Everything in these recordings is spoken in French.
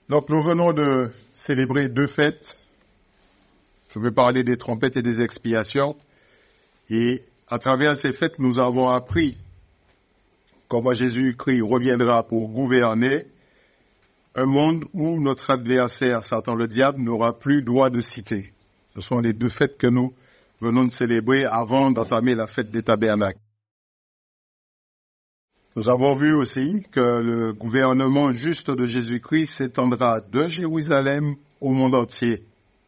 Donc nous venons de célébrer deux fêtes. Je vais parler des trompettes et des expiations. Et à travers ces fêtes, nous avons appris comment Jésus-Christ reviendra pour gouverner un monde où notre adversaire, Satan le diable, n'aura plus droit de citer. Ce sont les deux fêtes que nous venons de célébrer avant d'entamer la fête des tabernacles. Nous avons vu aussi que le gouvernement juste de Jésus-Christ s'étendra de Jérusalem au monde entier.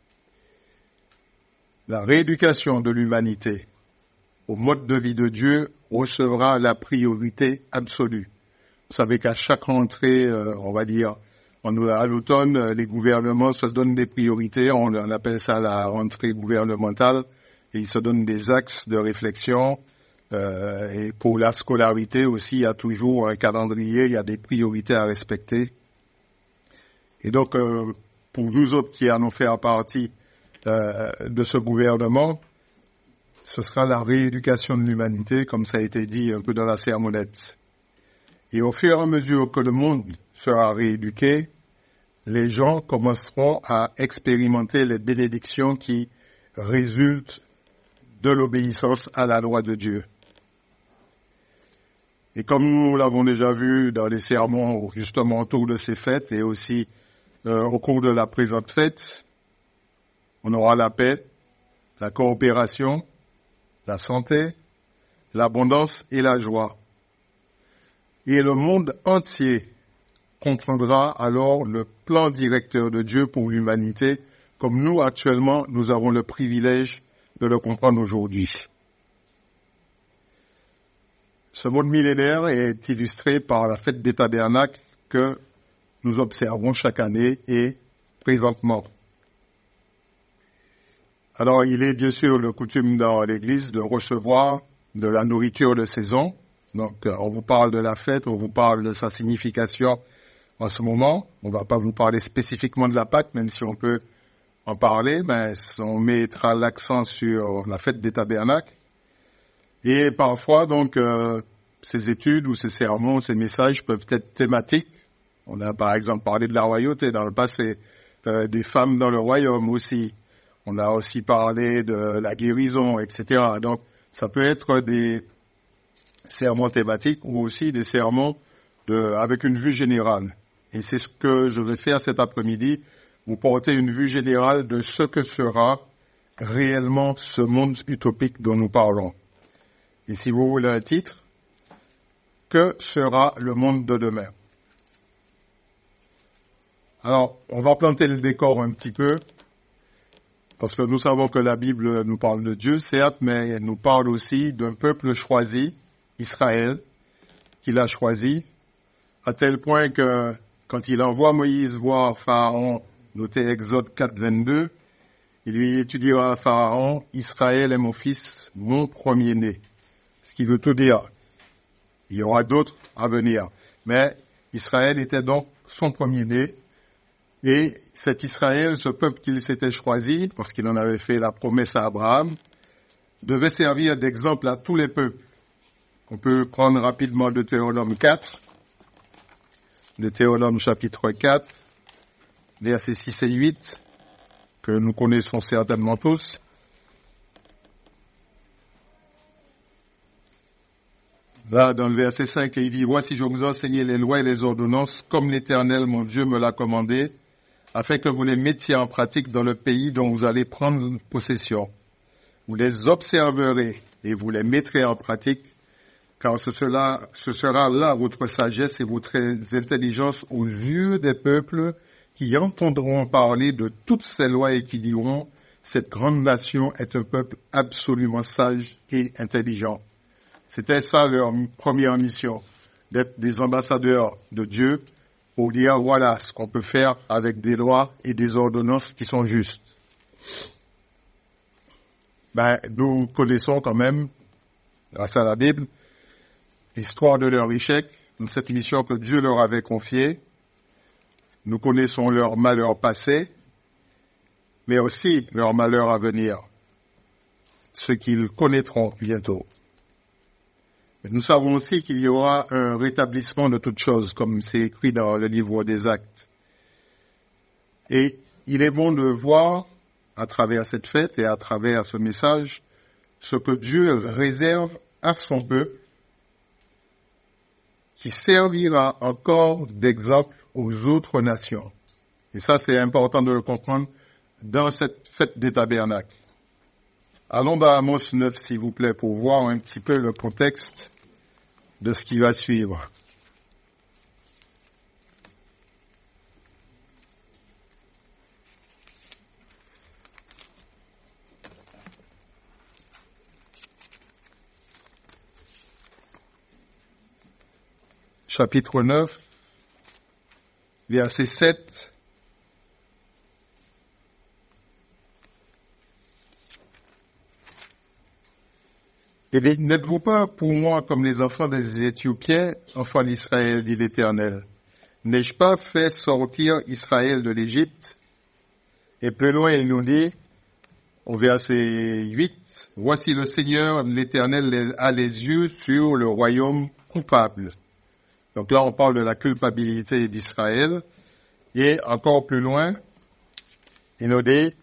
La rééducation de l'humanité au mode de vie de Dieu recevra la priorité absolue. Vous savez qu'à chaque rentrée, à l'automne, les gouvernements se donnent des priorités. On appelle ça la rentrée gouvernementale. Et ils se donnent des axes de réflexion. Et pour la scolarité aussi, il y a toujours un calendrier, il y a des priorités à respecter. Et donc, pour nous autres qui allons faire partie de ce gouvernement, ce sera la rééducation de l'humanité, comme ça a été dit un peu dans la sermonnette. Et au fur et à mesure que le monde sera rééduqué, les gens commenceront à expérimenter les bénédictions qui résultent de l'obéissance à la loi de Dieu. Et comme nous l'avons déjà vu dans les sermons justement autour de ces fêtes et aussi au cours de la présente fête, on aura la paix, la coopération, la santé, l'abondance et la joie. Et le monde entier comprendra alors le plan directeur de Dieu pour l'humanité, comme nous actuellement nous avons le privilège de le comprendre aujourd'hui. Ce monde millénaire est illustré par la fête des tabernacles que nous observons chaque année et présentement. Alors, il est bien sûr le coutume dans l'Église de recevoir de la nourriture de saison. Donc, on vous parle de la fête, on vous parle de sa signification en ce moment. On ne va pas vous parler spécifiquement de la Pâque, même si on peut en parler, mais on mettra l'accent sur la fête des tabernacles. Et parfois, donc, ces études ou ces sermons, ces messages peuvent être thématiques. On a par exemple parlé de la royauté dans le passé, des femmes dans le royaume aussi. On a aussi parlé de la guérison, etc. Donc, ça peut être des sermons thématiques ou aussi des sermons avec une vue générale. Et c'est ce que je vais faire cet après-midi, vous porter une vue générale de ce que sera réellement ce monde utopique dont nous parlons. Et si vous voulez un titre, que sera le monde de demain? Alors, on va planter le décor un petit peu, parce que nous savons que la Bible nous parle de Dieu, certes, mais elle nous parle aussi d'un peuple choisi, Israël, qu'il a choisi, à tel point que quand il envoie Moïse voir Pharaon, noté Exode 4, 22, il lui étudiera à Pharaon, Israël est mon fils, mon premier-né. Ce qui veut tout dire. Il y aura d'autres à venir. Mais Israël était donc son premier-né. Et cet Israël, ce peuple qu'il s'était choisi, parce qu'il en avait fait la promesse à Abraham, devait servir d'exemple à tous les peuples. On peut prendre rapidement Deutéronome 4, Deutéronome chapitre 4, versets 6 et 8, que nous connaissons certainement tous. Là, dans le verset 5, il dit, « Voici, je vous enseigne les lois et les ordonnances, comme l'Éternel, mon Dieu, me l'a commandé, afin que vous les mettiez en pratique dans le pays dont vous allez prendre possession. Vous les observerez et vous les mettrez en pratique, car ce sera là votre sagesse et votre intelligence aux yeux des peuples qui entendront parler de toutes ces lois et qui diront, cette grande nation est un peuple absolument sage et intelligent. » C'était ça leur première mission, d'être des ambassadeurs de Dieu pour dire voilà ce qu'on peut faire avec des lois et des ordonnances qui sont justes. Nous connaissons quand même, grâce à la Bible, l'histoire de leur échec dans cette mission que Dieu leur avait confiée. Nous connaissons leur malheur passé, mais aussi leur malheur à venir, ce qu'ils connaîtront bientôt. Mais nous savons aussi qu'il y aura un rétablissement de toutes choses, comme c'est écrit dans le livre des Actes. Et il est bon de voir, à travers cette fête et à travers ce message, ce que Dieu réserve à son peuple, qui servira encore d'exemple aux autres nations. Et ça, c'est important de le comprendre dans cette fête des tabernacles. Allons dans Amos 9, s'il vous plaît, pour voir un petit peu le contexte de ce qui va suivre. Chapitre 9, verset 7. Et n'êtes-vous pas pour moi comme les enfants des Éthiopiens, enfants d'Israël, dit l'Éternel? N'ai-je pas fait sortir Israël de l'Égypte? Et plus loin, il nous dit, au verset 8, voici le Seigneur, l'Éternel, a les yeux sur le royaume coupable. Donc là, on parle de la culpabilité d'Israël. Et encore plus loin, il nous dit,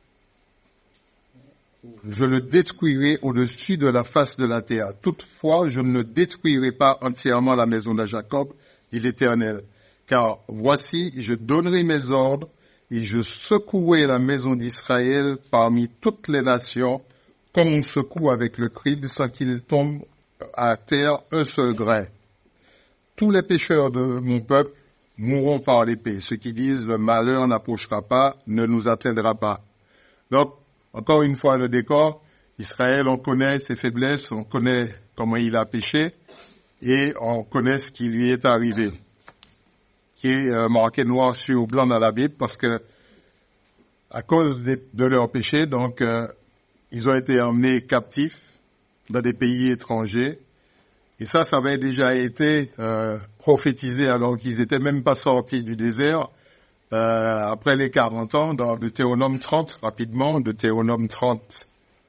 je le détruirai au-dessus de la face de la terre. Toutefois, je ne détruirai pas entièrement la maison de Jacob, dit l'Éternel. Car voici, je donnerai mes ordres et je secouerai la maison d'Israël parmi toutes les nations, comme on secoue avec le crible sans qu'il tombe à terre un seul grain. Tous les pécheurs de mon peuple mourront par l'épée. Ceux qui disent le malheur n'approchera pas, ne nous atteindra pas. Donc, encore une fois, le décor, Israël, on connaît ses faiblesses, on connaît comment il a péché, et on connaît ce qui lui est arrivé, qui est marqué noir sur blanc dans la Bible, parce que à cause de leur péché, donc, ils ont été emmenés captifs dans des pays étrangers. Et ça avait déjà été prophétisé alors qu'ils étaient même pas sortis du désert après les 40 ans, dans Deutéronome 30, rapidement, Deutéronome 30.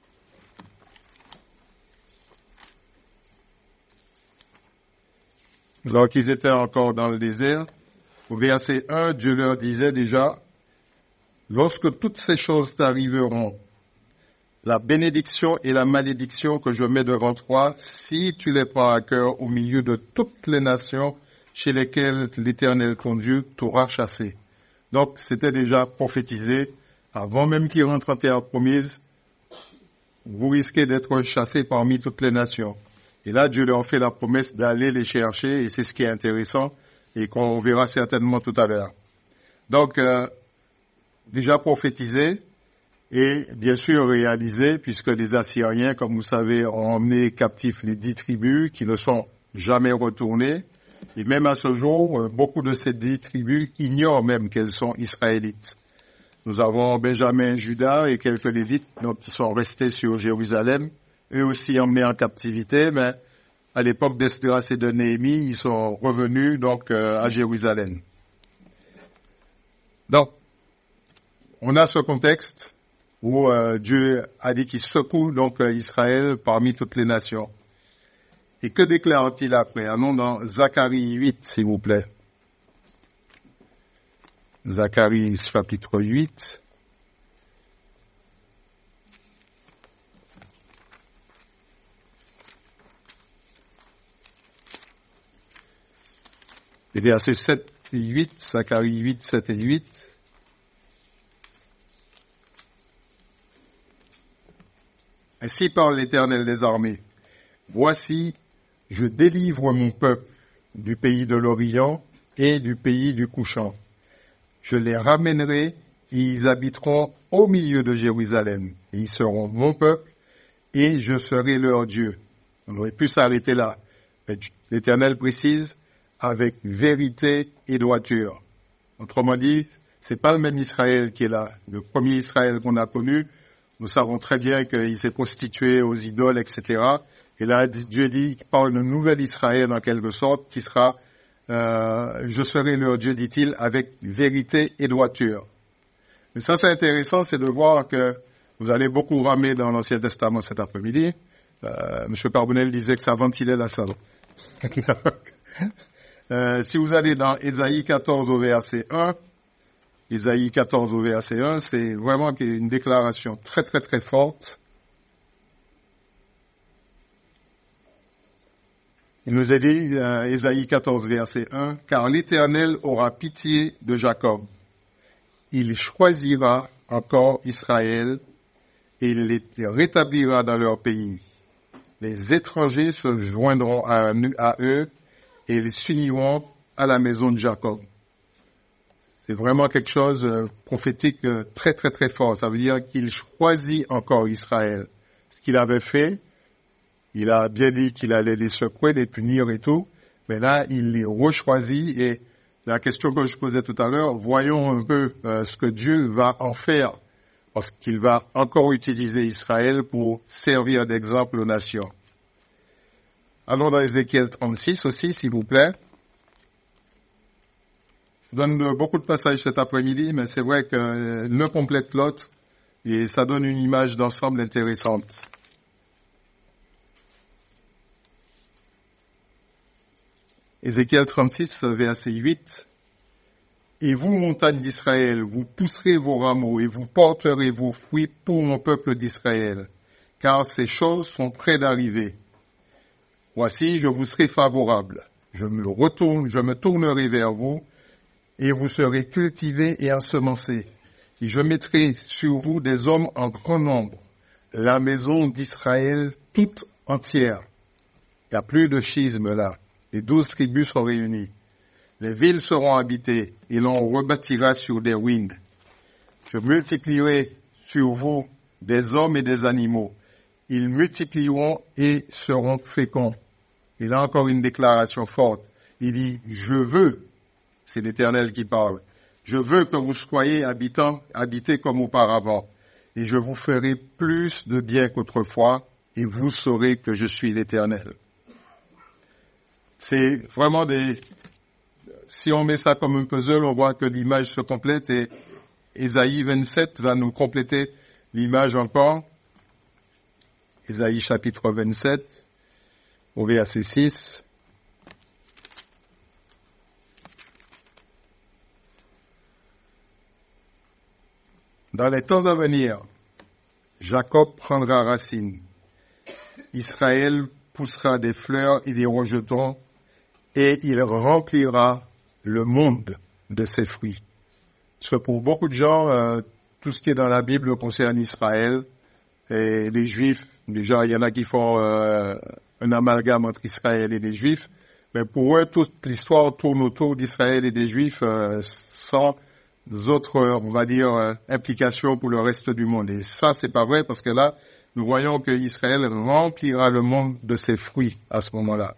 Alors qu'ils étaient encore dans le désert, au verset 1, Dieu leur disait déjà, lorsque toutes ces choses t'arriveront, la bénédiction et la malédiction que je mets devant toi, si tu les prends à cœur au milieu de toutes les nations chez lesquelles l'Éternel ton Dieu t'aura chassé. Donc, c'était déjà prophétisé. Avant même qu'ils rentrent en terre promise, vous risquez d'être chassés parmi toutes les nations. Et là, Dieu leur fait la promesse d'aller les chercher, et c'est ce qui est intéressant, et qu'on verra certainement tout à l'heure. Donc, déjà prophétisé, et bien sûr réalisé, puisque les Assyriens, comme vous savez, ont emmené captifs les 10 tribus qui ne sont jamais retournées. Et même à ce jour, beaucoup de ces 10 tribus ignorent même qu'elles sont israélites. Nous avons Benjamin, Juda et quelques Lévites donc, qui sont restés sur Jérusalem, eux aussi emmenés en captivité, mais à l'époque d'Esdras et de Néhémie, ils sont revenus donc à Jérusalem. Donc, on a ce contexte où Dieu a dit qu'il secoue donc Israël parmi toutes les nations. Et que déclare-t-il après? Allons dans Zacharie 8, s'il vous plaît. Zacharie chapitre 8. Les versets 7 et 8, Zacharie 8, 7 et 8. Ainsi parle l'Éternel des armées. Voici, je délivre mon peuple du pays de l'Orient et du pays du couchant. Je les ramènerai et ils habiteront au milieu de Jérusalem. Et ils seront mon peuple et je serai leur Dieu. On aurait pu s'arrêter là. Mais l'Éternel précise avec vérité et droiture. Autrement dit, c'est pas le même Israël qui est là. Le premier Israël qu'on a connu, nous savons très bien qu'il s'est prostitué aux idoles, etc. Et là, Dieu dit qu'il parle d'un nouvel Israël en quelque sorte, qui sera, je serai leur Dieu, dit-il, avec vérité et droiture. Mais ça, c'est intéressant, c'est de voir que vous allez beaucoup ramer dans l'Ancien Testament cet après-midi. Monsieur Carbonel disait que ça ventilait la salle. Si vous allez dans Ésaïe 14 au verset 1, Ésaïe 14 au verset 1, c'est vraiment une déclaration très très très forte. Il nous est dit, Ésaïe 14 verset 1, « Car l'Éternel aura pitié de Jacob. Il choisira encore Israël et il les rétablira dans leur pays. Les étrangers se joindront à eux et ils s'uniront à la maison de Jacob. » C'est vraiment quelque chose prophétique très très très fort. Ça veut dire qu'il choisit encore Israël. Ce qu'il avait fait, il a bien dit qu'il allait les secouer, les punir et tout, mais là il les rechoisit. Et la question que je posais tout à l'heure, voyons un peu ce que Dieu va en faire, parce qu'il va encore utiliser Israël pour servir d'exemple aux nations. Allons dans Ézéchiel 36 aussi, s'il vous plaît. Je donne beaucoup de passages cet après-midi, mais c'est vrai que l'un complète l'autre et ça donne une image d'ensemble intéressante. Ézéchiel 36, verset 8. « Et vous, montagnes d'Israël, vous pousserez vos rameaux et vous porterez vos fruits pour mon peuple d'Israël, car ces choses sont près d'arriver. Voici, je vous serai favorable. Je me tournerai vers vous, et vous serez cultivés et ensemencés. Et je mettrai sur vous des hommes en grand nombre, la maison d'Israël toute entière. Il n'y a plus de schisme là. Les 12 tribus sont réunies. Les villes seront habitées et l'on rebâtira sur des ruines. Je multiplierai sur vous des hommes et des animaux. Ils multiplieront et seront féconds. » Et là encore une déclaration forte. Il dit, je veux, c'est l'Éternel qui parle, je veux que vous soyez habités comme auparavant, et je vous ferai plus de bien qu'autrefois, et vous saurez que je suis l'Éternel. C'est vraiment si on met ça comme un puzzle, on voit que l'image se complète, et Ésaïe 27 va nous compléter l'image encore. Ésaïe chapitre 27, au verset 6. Dans les temps à venir, Jacob prendra racine. Israël poussera des fleurs et des rejetons, et il remplira le monde de ses fruits. Parce que pour beaucoup de gens, tout ce qui est dans la Bible concerne Israël, et les Juifs, déjà il y en a qui font un amalgame entre Israël et les Juifs, mais pour eux, toute l'histoire tourne autour d'Israël et des Juifs sans autres, on va dire, implications pour le reste du monde. Et ça, c'est pas vrai parce que là, nous voyons que Israël remplira le monde de ses fruits à ce moment-là.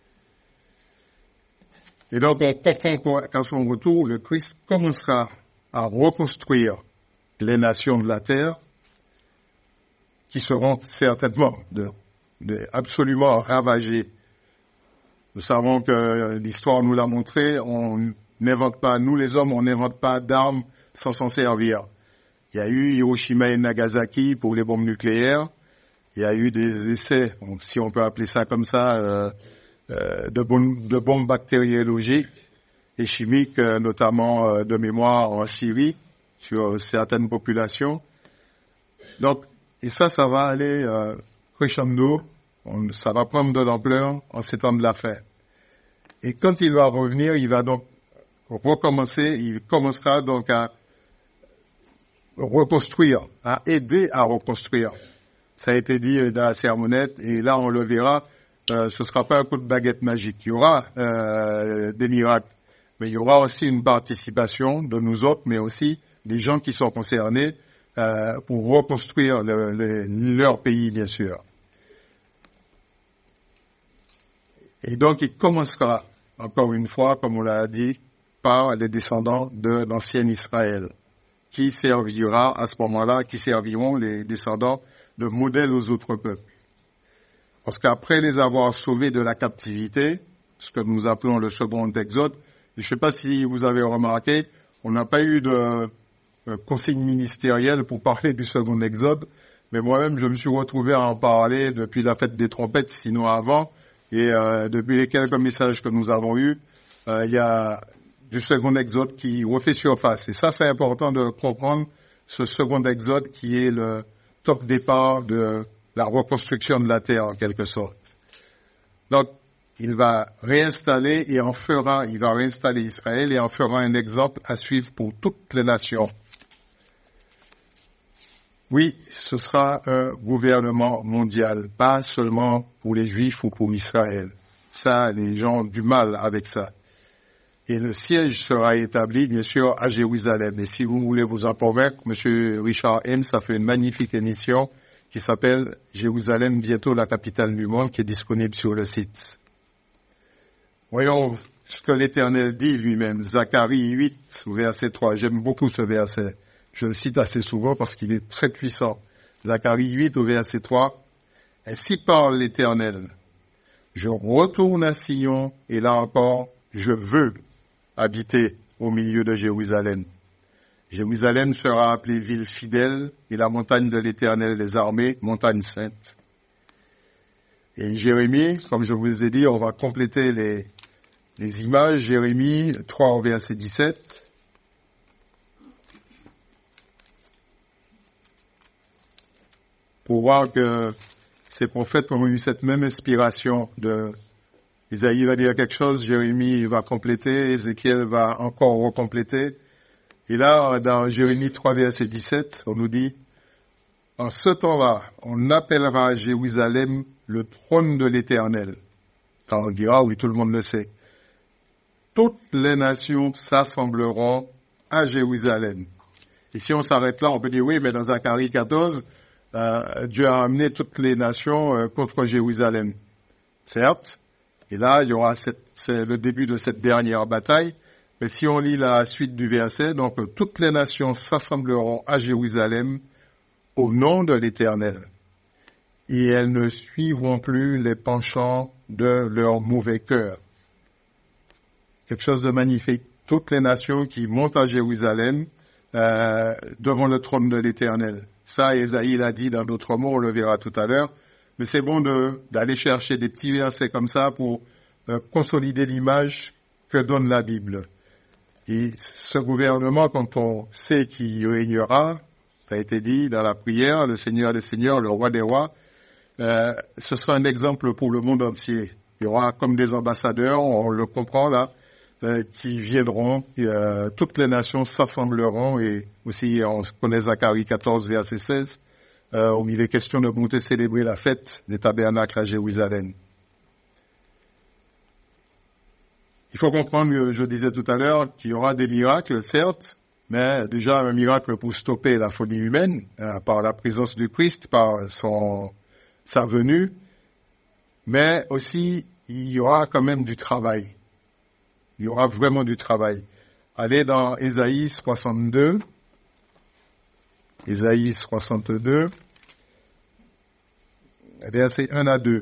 Et donc, on comprend qu'à son retour, le Christ commencera à reconstruire les nations de la terre qui seront certainement absolument ravagées. Nous savons que l'histoire nous l'a montré, on n'invente pas, nous les hommes, on n'invente pas d'armes sans s'en servir. Il y a eu Hiroshima et Nagasaki pour les bombes nucléaires. Il y a eu des essais, si on peut appeler ça comme ça, de bombes bactériologiques et chimiques, notamment de mémoire en Syrie, sur certaines populations. Donc, et ça va aller crescendo, ça va prendre de l'ampleur en ces temps de la fin. Et quand il va revenir, il va donc recommencer, il commencera donc à reconstruire, à aider à reconstruire. Ça a été dit dans la sermonnette, et là on le verra, ce sera pas un coup de baguette magique. Il y aura des miracles, mais il y aura aussi une participation de nous autres, mais aussi des gens qui sont concernés pour reconstruire leur pays, bien sûr. Et donc, il commencera, encore une fois, comme on l'a dit, par les descendants de l'ancien Israël, qui servira à ce moment-là, qui serviront les descendants de modèles aux autres peuples. Parce qu'après les avoir sauvés de la captivité, ce que nous appelons le second exode, je ne sais pas si vous avez remarqué, on n'a pas eu de consigne ministérielle pour parler du second exode, mais moi-même je me suis retrouvé à en parler depuis la fête des trompettes, sinon avant, et depuis les quelques messages que nous avons eus, il y a du second exode qui refait surface. Et ça, c'est important de comprendre ce second exode qui est le top départ de la reconstruction de la terre, en quelque sorte. Donc, il va réinstaller il va réinstaller Israël et en fera un exemple à suivre pour toutes les nations. Oui, ce sera un gouvernement mondial, pas seulement pour les Juifs ou pour Israël. Ça, les gens ont du mal avec ça. Et le siège sera établi, bien sûr, à Jérusalem. Et si vous voulez vous en convaincre, M. Richard Hennes a fait une magnifique émission qui s'appelle « Jérusalem, bientôt la capitale du monde » qui est disponible sur le site. Voyons ce que l'Éternel dit lui-même. Zacharie 8, verset 3. J'aime beaucoup ce verset. Je le cite assez souvent parce qu'il est très puissant. Zacharie 8, au verset 3. « Ainsi parle l'Éternel. Je retourne à Sion et là encore, je veux habiter au milieu de Jérusalem. Jérusalem sera appelée ville fidèle et la montagne de l'Éternel des armées, montagne sainte. » Et Jérémie, comme je vous ai dit, on va compléter les images. Jérémie 3 au verset 17. Pour voir que ces prophètes ont eu cette même inspiration de Isaïe va dire quelque chose, Jérémie va compléter, Ézéchiel va encore recompléter. Et là, dans Jérémie 3, verset 17, on nous dit, « En ce temps-là, on appellera Jérusalem le trône de l'Éternel. » Quand on dira, oui, tout le monde le sait. « Toutes les nations s'assembleront à Jérusalem. » Et si on s'arrête là, on peut dire, oui, mais dans Zacharie 14, Dieu a amené toutes les nations contre Jérusalem. Certes. Et là, il y aura c'est le début de cette dernière bataille. Mais si on lit la suite du verset, donc toutes les nations s'assembleront à Jérusalem au nom de l'Éternel. Et elles ne suivront plus les penchants de leur mauvais cœur. Quelque chose de magnifique. Toutes les nations qui montent à Jérusalem devant le trône de l'Éternel. Ça, Ésaïe l'a dit dans d'autres mots, on le verra tout à l'heure. Mais c'est bon d'aller chercher des petits versets comme ça pour consolider l'image que donne la Bible. Et ce gouvernement, quand on sait qu'il régnera, ça a été dit dans la prière, le Seigneur des Seigneurs, le Roi des Rois, ce sera un exemple pour le monde entier. Il y aura comme des ambassadeurs, on le comprend là, qui viendront, toutes les nations s'assembleront, et aussi on connaît Zacharie 14, verset 16, où il est question de monter célébrer la fête des tabernacles à Jérusalem. Il faut comprendre, je disais tout à l'heure, qu'il y aura des miracles, certes, mais déjà un miracle pour stopper la folie humaine, par la présence du Christ, par sa venue, mais aussi il y aura quand même du travail. Il y aura vraiment du travail. Allez dans Ésaïe 62. Ésaïe 62, versets 1 à 2.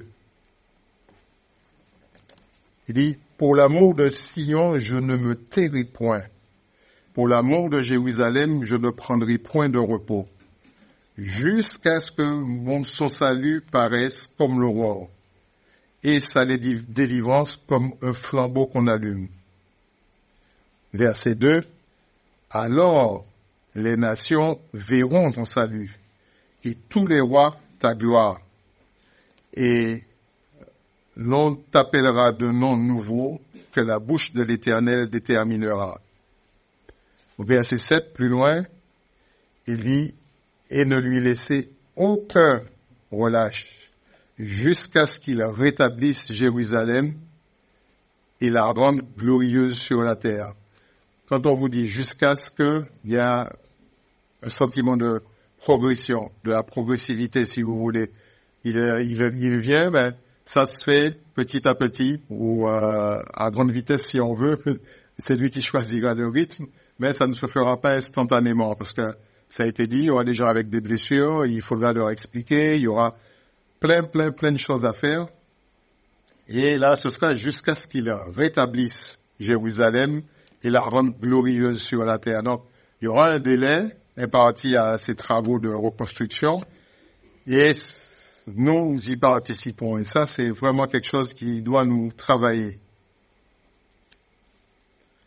Il dit, « Pour l'amour de Sion, je ne me tairai point. Pour l'amour de Jérusalem, je ne prendrai point de repos. Jusqu'à ce que son salut paraisse comme l'aurore, et sa délivrance comme un flambeau qu'on allume. » Verset 2. « Alors, les nations verront ton salut, et tous les rois ta gloire. Et l'on t'appellera de nom nouveau que la bouche de l'Éternel déterminera. » Au verset 7, plus loin, il dit, « Et ne lui laissez aucun relâche, jusqu'à ce qu'il rétablisse Jérusalem et la rende glorieuse sur la terre. » Quand on vous dit jusqu'à ce qu'il y a un sentiment de progression, de la progressivité, si vous voulez, il vient, ben, ça se fait petit à petit, ou à grande vitesse si on veut. C'est lui qui choisira le rythme, mais ça ne se fera pas instantanément, parce que ça a été dit, il y aura des gens avec des blessures, il faudra leur expliquer, il y aura plein de choses à faire. Et là, ce sera jusqu'à ce qu'il rétablisse Jérusalem et la rende glorieuse sur la terre. Donc, il y aura un délai imparti à ces travaux de reconstruction, et nous y participons. Et ça, c'est vraiment quelque chose qui doit nous travailler.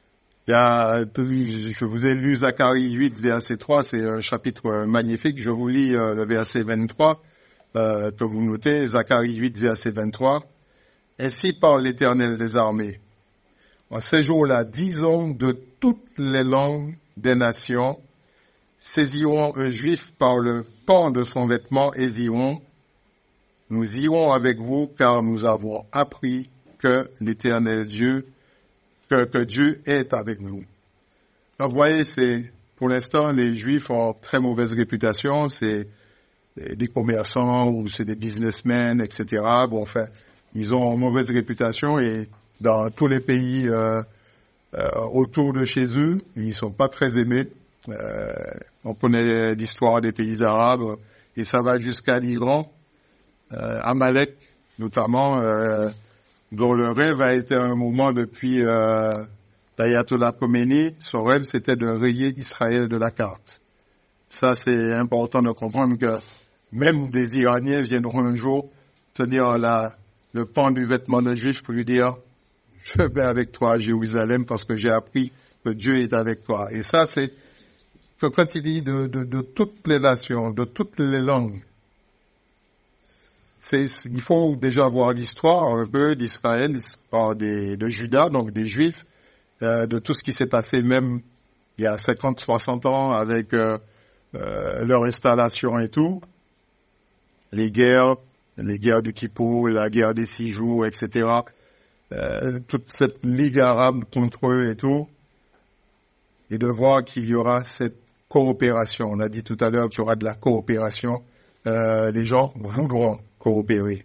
Je vous ai lu Zacharie 8, verset 3, c'est un chapitre magnifique. Je vous lis le verset 23, que vous notez, Zacharie 8, verset 23. Ainsi parle l'Éternel des armées. En ces jours-là, 10 hommes de toutes les langues des nations saisiront un juif par le pan de son vêtement et diront, nous irons avec vous car nous avons appris que l'Éternel Dieu, que Dieu est avec nous. Donc, vous voyez, pour l'instant, les Juifs ont très mauvaise réputation, c'est des commerçants ou c'est des businessmen, etc. Bon, enfin, ils ont une mauvaise réputation et dans tous les pays autour de chez eux, ils sont pas très aimés. On connaît l'histoire des pays arabes et ça va jusqu'à l'Iran, Amalek notamment, dont le rêve a été un moment depuis l'Ayatollah Khomeini. Son rêve, c'était de rayer Israël de la carte. Ça, c'est important de comprendre que même des Iraniens viendront un jour tenir le pan du vêtement d'un juif pour lui dire « Je vais avec toi à Jérusalem parce que j'ai appris que Dieu est avec toi. » Et ça, c'est que quand il dit de toutes les nations, de toutes les langues, il faut déjà voir l'histoire un peu d'Israël, l'histoire de Juda, donc des Juifs, de tout ce qui s'est passé même il y a 50, 60 ans avec leur installation et tout, les guerres du Kippour, la guerre des 6 jours, etc., toute cette ligue arabe contre eux et tout, et de voir qu'il y aura cette coopération. On a dit tout à l'heure qu'il y aura de la coopération. Les gens voudront coopérer.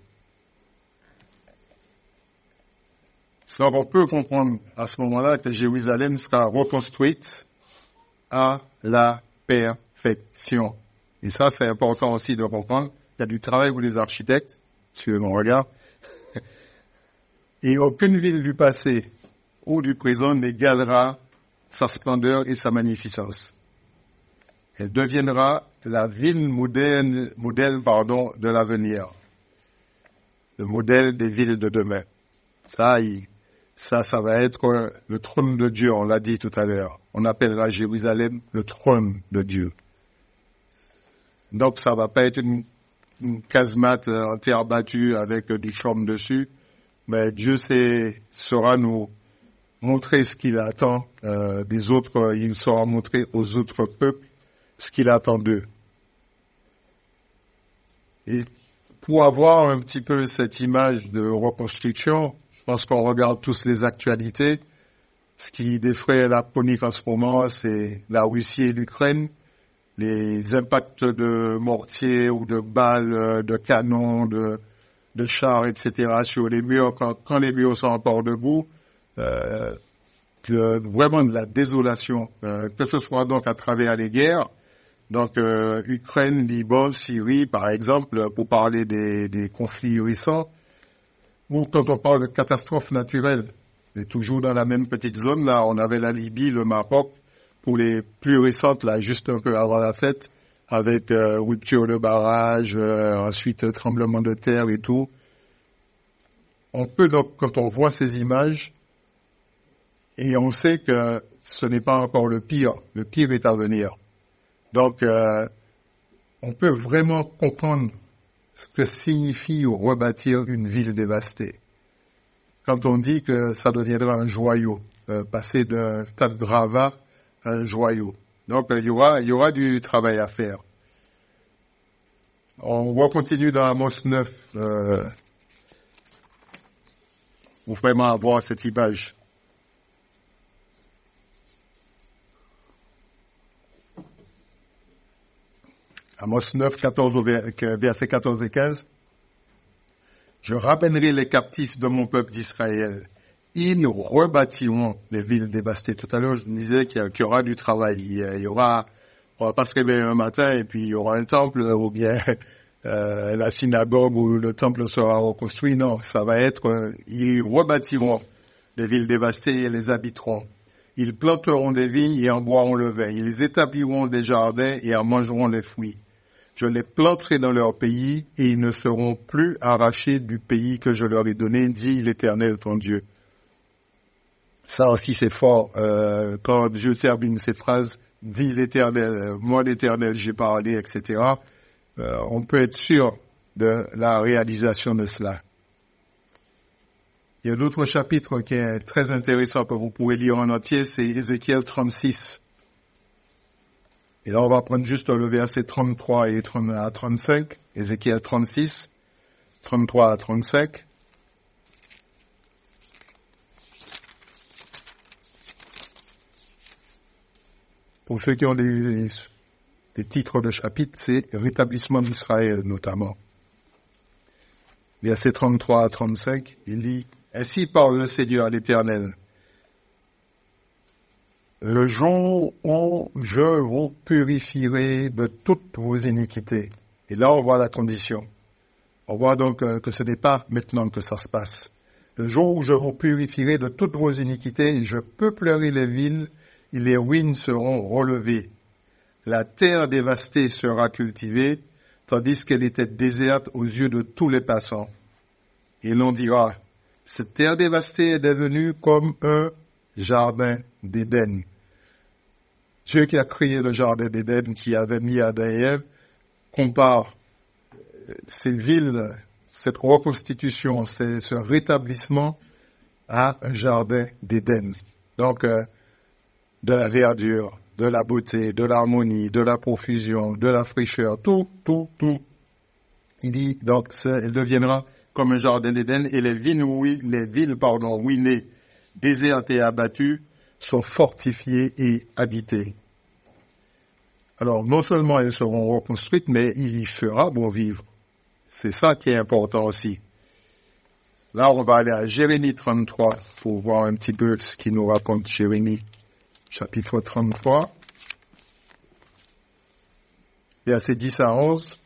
Donc on peut comprendre à ce moment-là que Jérusalem sera reconstruite à la perfection. Et ça, c'est important aussi de comprendre. Il y a du travail pour les architectes, suivez mon regard. Et aucune ville du passé ou du présent n'égalera sa splendeur et sa magnificence. Elle deviendra la ville modèle de l'avenir. Le modèle des villes de demain. Ça va être le trône de Dieu, on l'a dit tout à l'heure. On appellera Jérusalem le trône de Dieu. Donc ça va pas être une casemate en terre battue avec du chaume dessus, mais Dieu saura nous montrer ce qu'il attend des autres, il saura montrer aux autres peuples ce qu'il attend d'eux. Et pour avoir un petit peu cette image de reconstruction, je pense qu'on regarde tous les actualités. Ce qui défraie la chronique en ce moment, c'est la Russie et l'Ukraine. Les impacts de mortiers ou de balles, de canons, de chars, etc. sur les murs, quand les murs sont encore debout, vraiment de la désolation, que ce soit donc à travers les guerres, donc Ukraine, Liban, Syrie, par exemple, pour parler des conflits récents, ou quand on parle de catastrophes naturelles, et toujours dans la même petite zone, là, on avait la Libye, le Maroc, pour les plus récentes, là, juste un peu avant la fête, avec rupture de barrage, ensuite tremblement de terre et tout. On peut donc, quand on voit ces images, et on sait que ce n'est pas encore le pire est à venir. Donc, on peut vraiment comprendre ce que signifie rebâtir une ville dévastée. Quand on dit que ça deviendra un joyau, passer d'un tas de gravats à un joyau. Donc, il y aura du travail à faire. On va continuer dans Amos 9, pour vraiment avoir cette image. Amos 9, versets 14 et 15. Je ramènerai les captifs de mon peuple d'Israël. Ils rebâtiront les villes dévastées. Tout à l'heure, je disais qu'il y aura du travail. Il y aura, on va pas se réveiller un matin et puis il y aura un temple ou bien la synagogue où le temple sera reconstruit. Non, ça va être, ils rebâtiront les villes dévastées et les habiteront. Ils planteront des vignes et en boiront le vin. Ils établiront des jardins et en mangeront les fruits. Je les planterai dans leur pays et ils ne seront plus arrachés du pays que je leur ai donné, dit l'Éternel ton Dieu. Ça aussi c'est fort. Quand Dieu termine cette phrase, dit l'Éternel, moi l'Éternel j'ai parlé, etc. On peut être sûr de la réalisation de cela. Il y a d'autres chapitres qui est très intéressant que vous pouvez lire en entier, c'est Ézéchiel 36. Et là, on va prendre juste le verset 33 et à 35, Ézéchiel 36, 33 à 35. Pour ceux qui ont des titres de chapitres, c'est Rétablissement d'Israël notamment. Verset 33 à 35, il dit « Ainsi parle le Seigneur l'Éternel. Le jour où je vous purifierai de toutes vos iniquités. » Et là, on voit la condition. On voit donc que ce n'est pas maintenant que ça se passe. Le jour où je vous purifierai de toutes vos iniquités, je peuplerai les villes et les ruines seront relevées. La terre dévastée sera cultivée, tandis qu'elle était déserte aux yeux de tous les passants. Et l'on dira, cette terre dévastée est devenue comme un jardin d'Éden. Dieu qui a créé le jardin d'Éden, qui avait mis Adam et Ève, compare ces villes, cette reconstitution, ce rétablissement à un jardin d'Éden. Donc, de la verdure, de la beauté, de l'harmonie, de la profusion, de la fraîcheur, tout. Il dit, donc, elle deviendra comme un jardin d'Éden, et les villes ruinées, désertes et abattues, sont fortifiées et habitées. Alors, non seulement elles seront reconstruites, mais il y fera bon vivre. C'est ça qui est important aussi. Là, on va aller à Jérémie 33 pour voir un petit peu ce qu'il nous raconte Jérémie, chapitre 33, versets 10 à 11.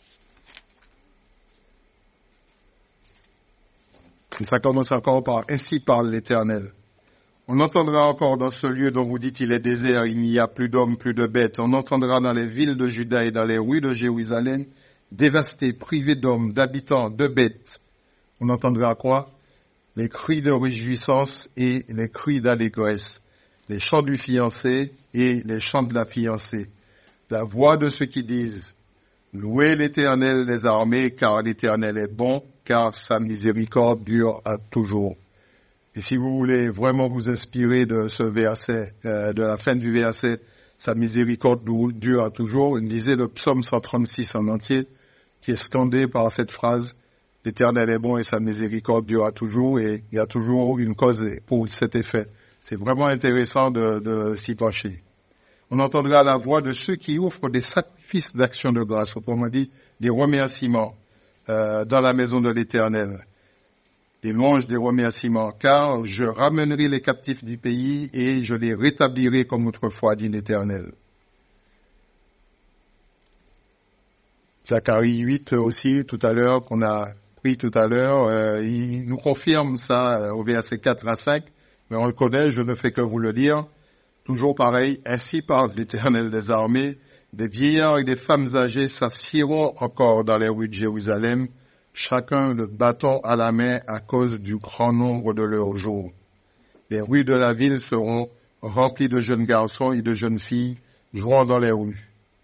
Et ça commence encore par « Ainsi parle l'Éternel ». On entendra encore dans ce lieu dont vous dites il est désert, il n'y a plus d'hommes, plus de bêtes. On entendra dans les villes de Juda et dans les rues de Jérusalem, dévastées, privées d'hommes, d'habitants, de bêtes. On entendra quoi? Les cris de réjouissance et les cris d'allégresse, les chants du fiancé et les chants de la fiancée, la voix de ceux qui disent « Louez l'Éternel des armées, car l'Éternel est bon, car sa miséricorde dure à toujours. » Et si vous voulez vraiment vous inspirer de ce verset, de la fin du verset, sa miséricorde dure à toujours, lisez le psaume 136 en entier, qui est scandé par cette phrase, l'Éternel est bon et sa miséricorde dure à toujours, et il y a toujours une cause pour cet effet. C'est vraiment intéressant de s'y pencher. On entendra la voix de ceux qui offrent des sacrifices d'action de grâce, autrement dit, des remerciements dans la maison de l'Éternel. Des louanges, des remerciements, car je ramènerai les captifs du pays et je les rétablirai comme autrefois, dit l'Éternel. Zacharie 8 aussi, tout à l'heure, qu'on a pris tout à l'heure, il nous confirme ça au verset 4 à 5, mais on le connaît, je ne fais que vous le dire. Toujours pareil, ainsi parle l'Éternel des armées, des vieillards et des femmes âgées s'assieront encore dans les rues de Jérusalem, chacun le bâton à la main à cause du grand nombre de leurs jours. Les rues de la ville seront remplies de jeunes garçons et de jeunes filles jouant dans les rues.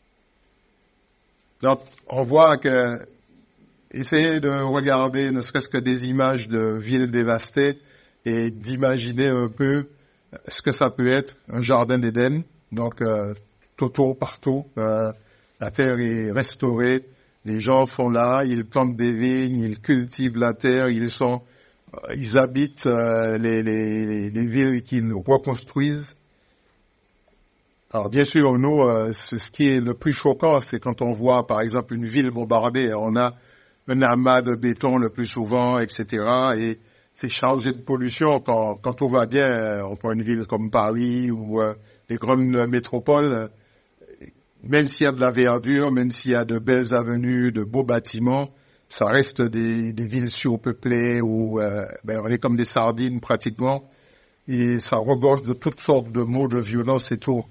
Donc, on voit que, essayez de regarder ne serait-ce que des images de villes dévastées et d'imaginer un peu ce que ça peut être, un jardin d'Éden. Donc, tout autour, partout, la terre est restaurée. Les gens sont là, ils plantent des vignes, ils cultivent la terre, ils habitent les villes qu'ils reconstruisent. Alors bien sûr, nous, c'est ce qui est le plus choquant, c'est quand on voit par exemple une ville bombardée, on a un amas de béton le plus souvent, etc. Et c'est chargé de pollution quand tout va bien. On prend une ville comme Paris ou les grandes métropoles. Même s'il y a de la verdure, même s'il y a de belles avenues, de beaux bâtiments, ça reste des villes surpeuplées où on est comme des sardines pratiquement, et ça regorge de toutes sortes de maux, de violence et tout.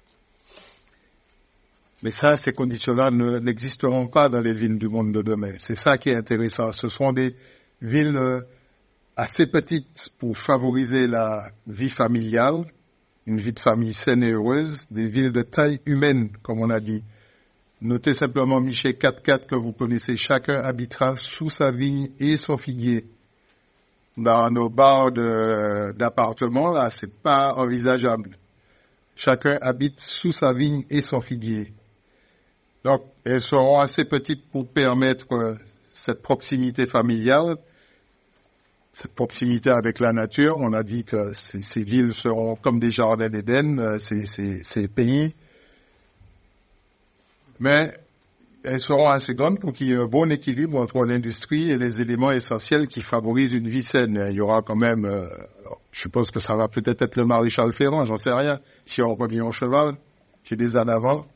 Mais ça, ces conditions-là n'existeront pas dans les villes du monde de demain. C'est ça qui est intéressant. Ce sont des villes assez petites pour favoriser la vie familiale, une vie de famille saine et heureuse, des villes de taille humaine, comme on a dit. Notez simplement Michée 4.4 que vous connaissez. Chacun habitera sous sa vigne et son figuier. Dans nos bars d'appartements, là, c'est pas envisageable. Chacun habite sous sa vigne et son figuier. Donc, elles seront assez petites pour permettre cette proximité familiale, cette proximité avec la nature. On a dit que ces villes seront comme des jardins d'Éden, ces pays. Mais elles seront assez grandes pour qu'il y ait un bon équilibre entre l'industrie et les éléments essentiels qui favorisent une vie saine. Il y aura quand même, je suppose que ça va peut-être être le maréchal Ferrand, j'en sais rien, si on revient au cheval, j'ai des ânes avant.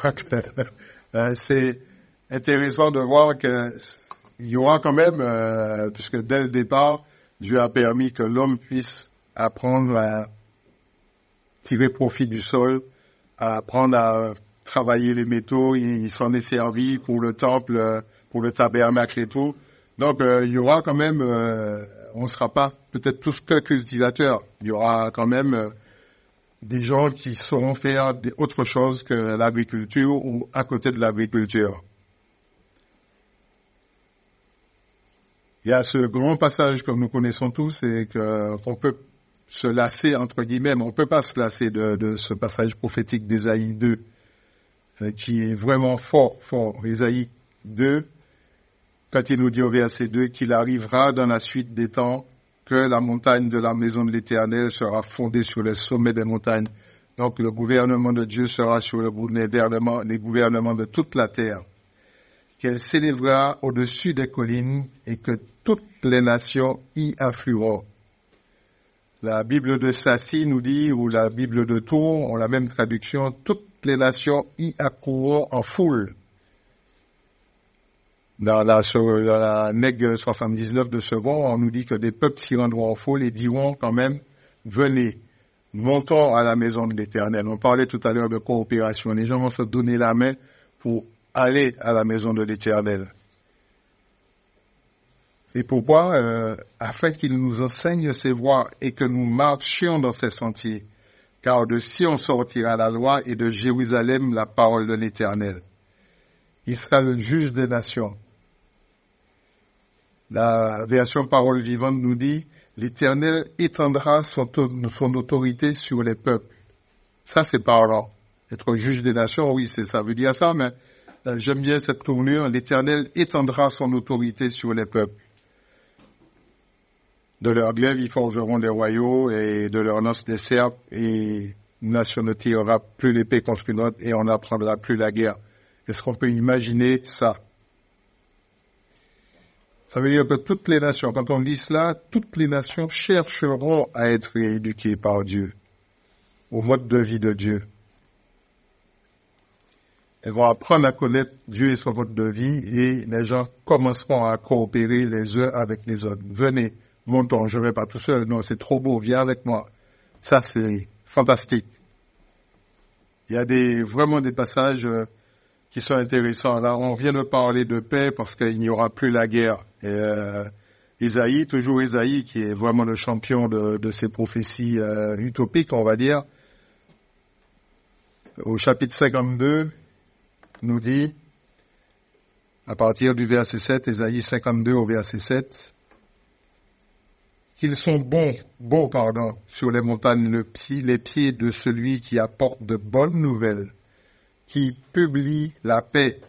C'est intéressant de voir que il y aura quand même, puisque dès le départ, Dieu a permis que l'homme puisse apprendre à tirer profit du sol, à apprendre à travailler les métaux, il s'en est servi pour le temple, pour le tabernacle et tout. Donc, il y aura quand même, on ne sera pas peut-être tous que cultivateurs. Il y aura quand même des gens qui sauront faire autre chose que l'agriculture ou à côté de l'agriculture. Il y a ce grand passage que nous connaissons tous et qu'on peut se lasser, entre guillemets, mais on ne peut pas se lasser de ce passage prophétique d'Ésaïe 2, qui est vraiment fort. Ésaïe 2, quand il nous dit au verset 2 qu'il arrivera dans la suite des temps que la montagne de la maison de l'Éternel sera fondée sur les sommets des montagnes. Donc le gouvernement de Dieu sera sur les gouvernements de toute la terre. Qu'elle s'élèvera au-dessus des collines et que toutes les nations y afflueront. La Bible de Sassy nous dit, ou la Bible de Tours ont la même traduction, toutes les nations y accourront en foule. Dans la Neg 79 de Sevron, on nous dit que des peuples s'y rendront en foule et diront quand même, venez, montons à la maison de l'Éternel. On parlait tout à l'heure de coopération. Les gens vont se donner la main pour aller à la maison de l'Éternel. Et pourquoi? Afin qu'il nous enseigne ses voies et que nous marchions dans ses sentiers. Car de Sion sortira la loi et de Jérusalem la parole de l'Éternel. Il sera le juge des nations. La version parole vivante nous dit, l'Éternel étendra son autorité sur les peuples. Ça, c'est parlant. Être juge des nations, oui, ça veut dire ça, mais j'aime bien cette tournure. L'Éternel étendra son autorité sur les peuples. De leur glaive, ils forgeront des royaumes et de leur lance des serpes et une nation ne tirera plus l'épée contre une autre et on n'apprendra plus la guerre. Est-ce qu'on peut imaginer ça? Ça veut dire que toutes les nations, quand on lit cela, toutes les nations chercheront à être rééduquées par Dieu, au mode de vie de Dieu. Elles vont apprendre à connaître Dieu et son mode de vie et les gens commenceront à coopérer les uns avec les autres. Venez, montons, je ne vais pas tout seul, non, c'est trop beau, viens avec moi. Ça, c'est fantastique. Il y a vraiment des passages qui sont intéressants. Là, on vient de parler de paix parce qu'il n'y aura plus la guerre. Et toujours Ésaïe, qui est vraiment le champion de ces prophéties utopiques, on va dire, au chapitre 52, nous dit, à partir du verset 7, Ésaïe 52 au verset 7, qu'ils sont beaux, sur les montagnes les pieds de celui qui apporte de bonnes nouvelles, qui publie la paix,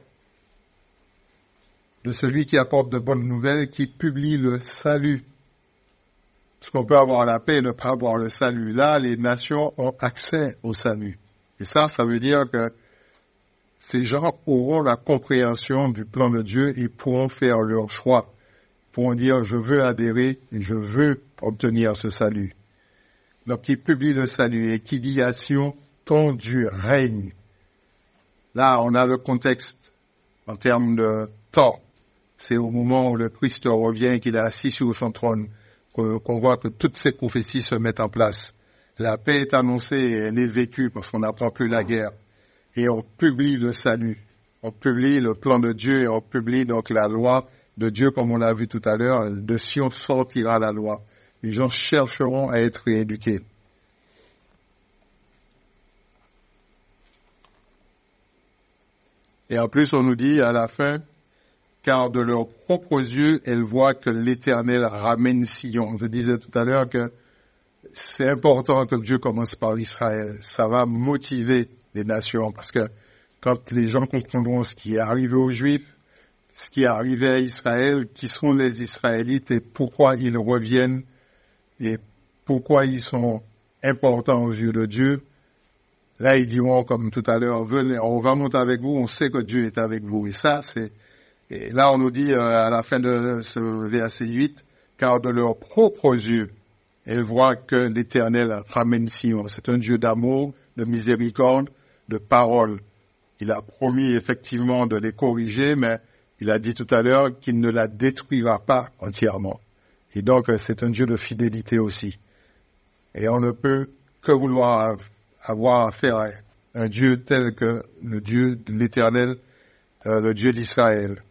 de celui qui apporte de bonnes nouvelles, qui publie le salut. Parce qu'on peut avoir la paix et ne pas avoir le salut. Là, les nations ont accès au salut. Et ça veut dire que ces gens auront la compréhension du plan de Dieu et pourront faire leur choix. Pourront dire, je veux adhérer et je veux obtenir ce salut. Donc, qui publie le salut et qui dit à Sion, ton Dieu règne. Là, on a le contexte en termes de temps. C'est au moment où le Christ revient et qu'il est assis sur son trône qu'on voit que toutes ces prophéties se mettent en place. La paix est annoncée et elle est vécue parce qu'on n'apprend plus la guerre. Et on publie le salut. On publie le plan de Dieu et on publie donc la loi de Dieu, comme on l'a vu tout à l'heure, de Sion sortira la loi. Les gens chercheront à être éduqués. Et en plus, on nous dit à la fin, car de leurs propres yeux, elles voient que l'Éternel ramène Sion. Je disais tout à l'heure que c'est important que Dieu commence par Israël. Ça va motiver les nations, parce que quand les gens comprendront ce qui est arrivé aux Juifs, ce qui est arrivé à Israël, qui sont les Israélites et pourquoi ils reviennent et pourquoi ils sont importants aux yeux de Dieu, là ils diront comme tout à l'heure, venez, on va monter avec vous, on sait que Dieu est avec vous. Et ça, et là on nous dit à la fin de ce verset 8, car de leurs propres yeux, elles voient que l'Éternel ramène Sion. C'est un Dieu d'amour, de miséricorde, de parole. Il a promis effectivement de les corriger, mais il a dit tout à l'heure qu'il ne la détruira pas entièrement. Et donc, c'est un Dieu de fidélité aussi. Et on ne peut que vouloir avoir affaire à un Dieu tel que le Dieu de l'Éternel, le Dieu d'Israël.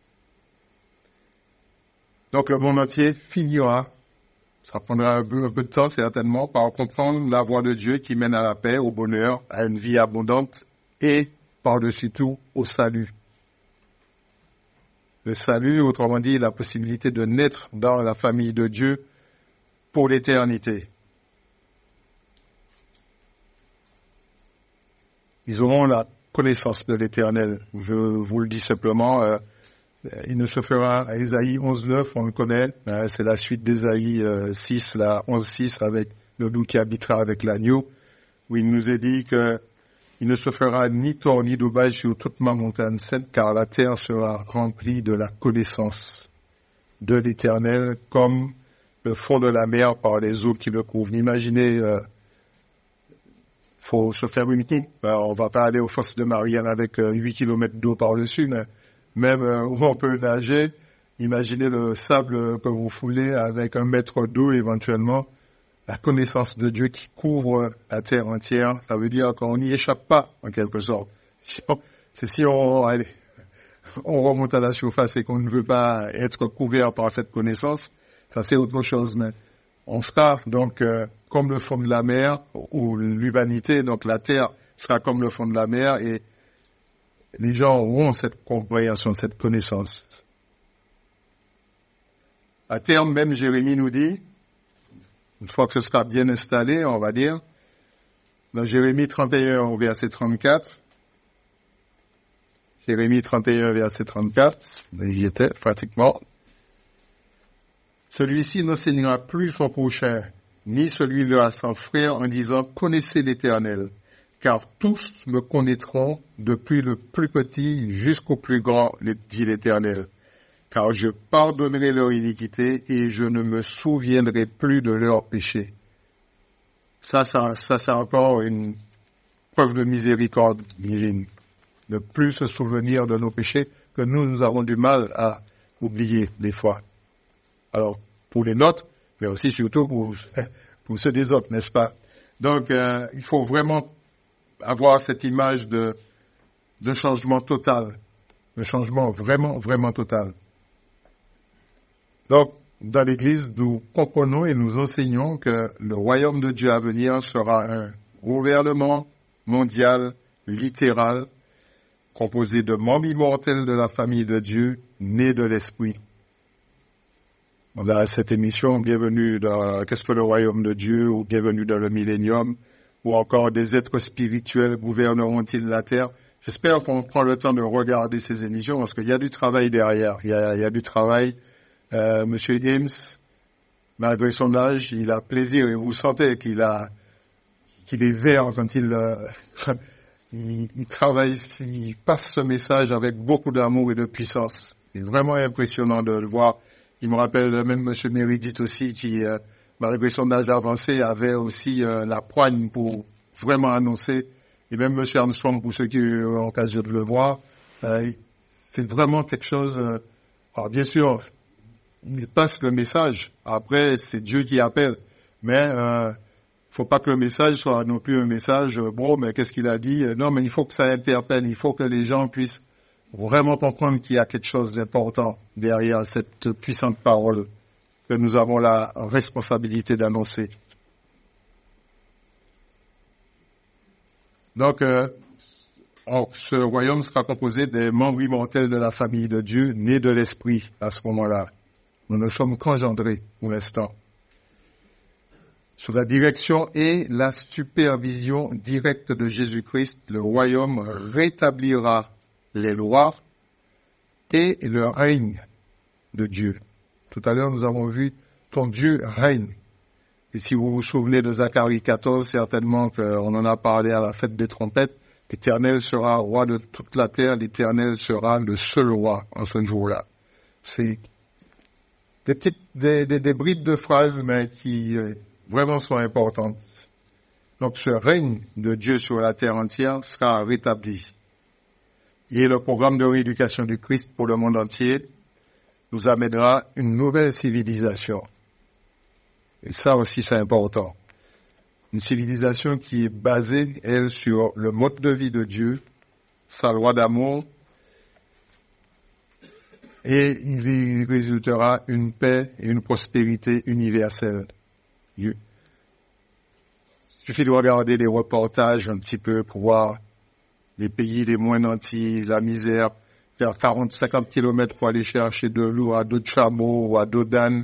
Donc, le monde entier finira, ça prendra un peu de temps certainement, par comprendre la voie de Dieu qui mène à la paix, au bonheur, à une vie abondante et, par-dessus tout, au salut. Le salut, autrement dit, la possibilité de naître dans la famille de Dieu pour l'éternité. Ils auront la connaissance de l'Éternel. Je vous le dis simplement, il ne se fera à Ésaïe 11.9, on le connaît, c'est la suite d'Ésaïe 6, la 11.6 avec le loup qui habitera avec l'agneau, où il nous est dit que il ne se fera ni tort ni dommage sur toute ma montagne sainte, car la terre sera remplie de la connaissance de l'Éternel, comme le fond de la mer par les eaux qui le couvrent. Imaginez, faut se faire une coupe. On va pas aller aux fosses de Marianne avec 8 kilomètres d'eau par-dessus, mais même où on peut nager, imaginez le sable que vous foulez avec 1 mètre d'eau éventuellement. La connaissance de Dieu qui couvre la terre entière, ça veut dire qu'on n'y échappe pas, en quelque sorte. Si on remonte à la surface et qu'on ne veut pas être couvert par cette connaissance, ça c'est autre chose. Mais on sera donc comme le fond de la mer, ou l'humanité, donc la terre sera comme le fond de la mer, et les gens auront cette compréhension, cette connaissance. À terme, même Jérémie nous dit, une fois que ce sera bien installé, on va dire, dans Jérémie 31 au verset 34, Jérémie 31 verset 34, j'y étais pratiquement, celui-ci n'enseignera plus son prochain, ni celui-là à son frère en disant, connaissez l'Éternel, car tous me connaîtront depuis le plus petit jusqu'au plus grand, dit l'Éternel. Car je pardonnerai leur iniquité et je ne me souviendrai plus de leurs péchés. Ça, c'est encore une preuve de miséricorde divine. Ne plus se souvenir de nos péchés que nous avons du mal à oublier des fois. Alors, pour les nôtres, mais aussi surtout pour ceux des autres, n'est-ce pas? Donc, il faut vraiment avoir cette image de changement total. De changement vraiment, vraiment total. Donc, dans l'Église, nous comprenons et nous enseignons que le royaume de Dieu à venir sera un gouvernement mondial, littéral, composé de membres immortels de la famille de Dieu, nés de l'Esprit. On a cette émission, bienvenue dans Qu'est-ce que le royaume de Dieu, ou bienvenue dans le millénium, ou encore des êtres spirituels gouverneront-ils la terre. J'espère qu'on prend le temps de regarder ces émissions, parce qu'il y a du travail derrière, il y a du travail. Monsieur James, malgré son âge, il a plaisir et vous sentez qu'il est vert quand il travaille, il passe ce message avec beaucoup d'amour et de puissance. C'est vraiment impressionnant de le voir. Il me rappelle même Monsieur Meredith aussi qui, malgré son âge avancé, avait aussi la poigne pour vraiment annoncer. Et même Monsieur Armstrong, pour ceux qui ont l'occasion de le voir, c'est vraiment quelque chose. Alors bien sûr, il passe le message. Après, c'est Dieu qui appelle. Mais faut pas que le message soit non plus un message, bon, mais qu'est-ce qu'il a dit? Non, mais il faut que ça interpelle. Il faut que les gens puissent vraiment comprendre qu'il y a quelque chose d'important derrière cette puissante parole que nous avons la responsabilité d'annoncer. Donc, ce royaume sera composé des membres immortels de la famille de Dieu, nés de l'Esprit à ce moment-là. Nous ne sommes qu'engendrés pour l'instant. Sous la direction et la supervision directe de Jésus-Christ, le royaume rétablira les lois et le règne de Dieu. Tout à l'heure, nous avons vu « ton Dieu règne ». Et si vous vous souvenez de Zacharie 14, certainement qu'on en a parlé à la fête des trompettes, l'Éternel sera roi de toute la terre, l'Éternel sera le seul roi en ce jour-là. C'est des bribes de phrases, mais qui vraiment sont importantes. Donc ce règne de Dieu sur la terre entière sera rétabli. Et le programme de rééducation du Christ pour le monde entier nous amènera une nouvelle civilisation. Et ça aussi, c'est important. Une civilisation qui est basée, elle, sur le mode de vie de Dieu, sa loi d'amour, et il y résultera une paix et une prospérité universelle. Il suffit de regarder les reportages un petit peu pour voir les pays les moins nantis, la misère, faire 40-50 kilomètres pour aller chercher de l'eau à dos de chameau ou à dos d'âne,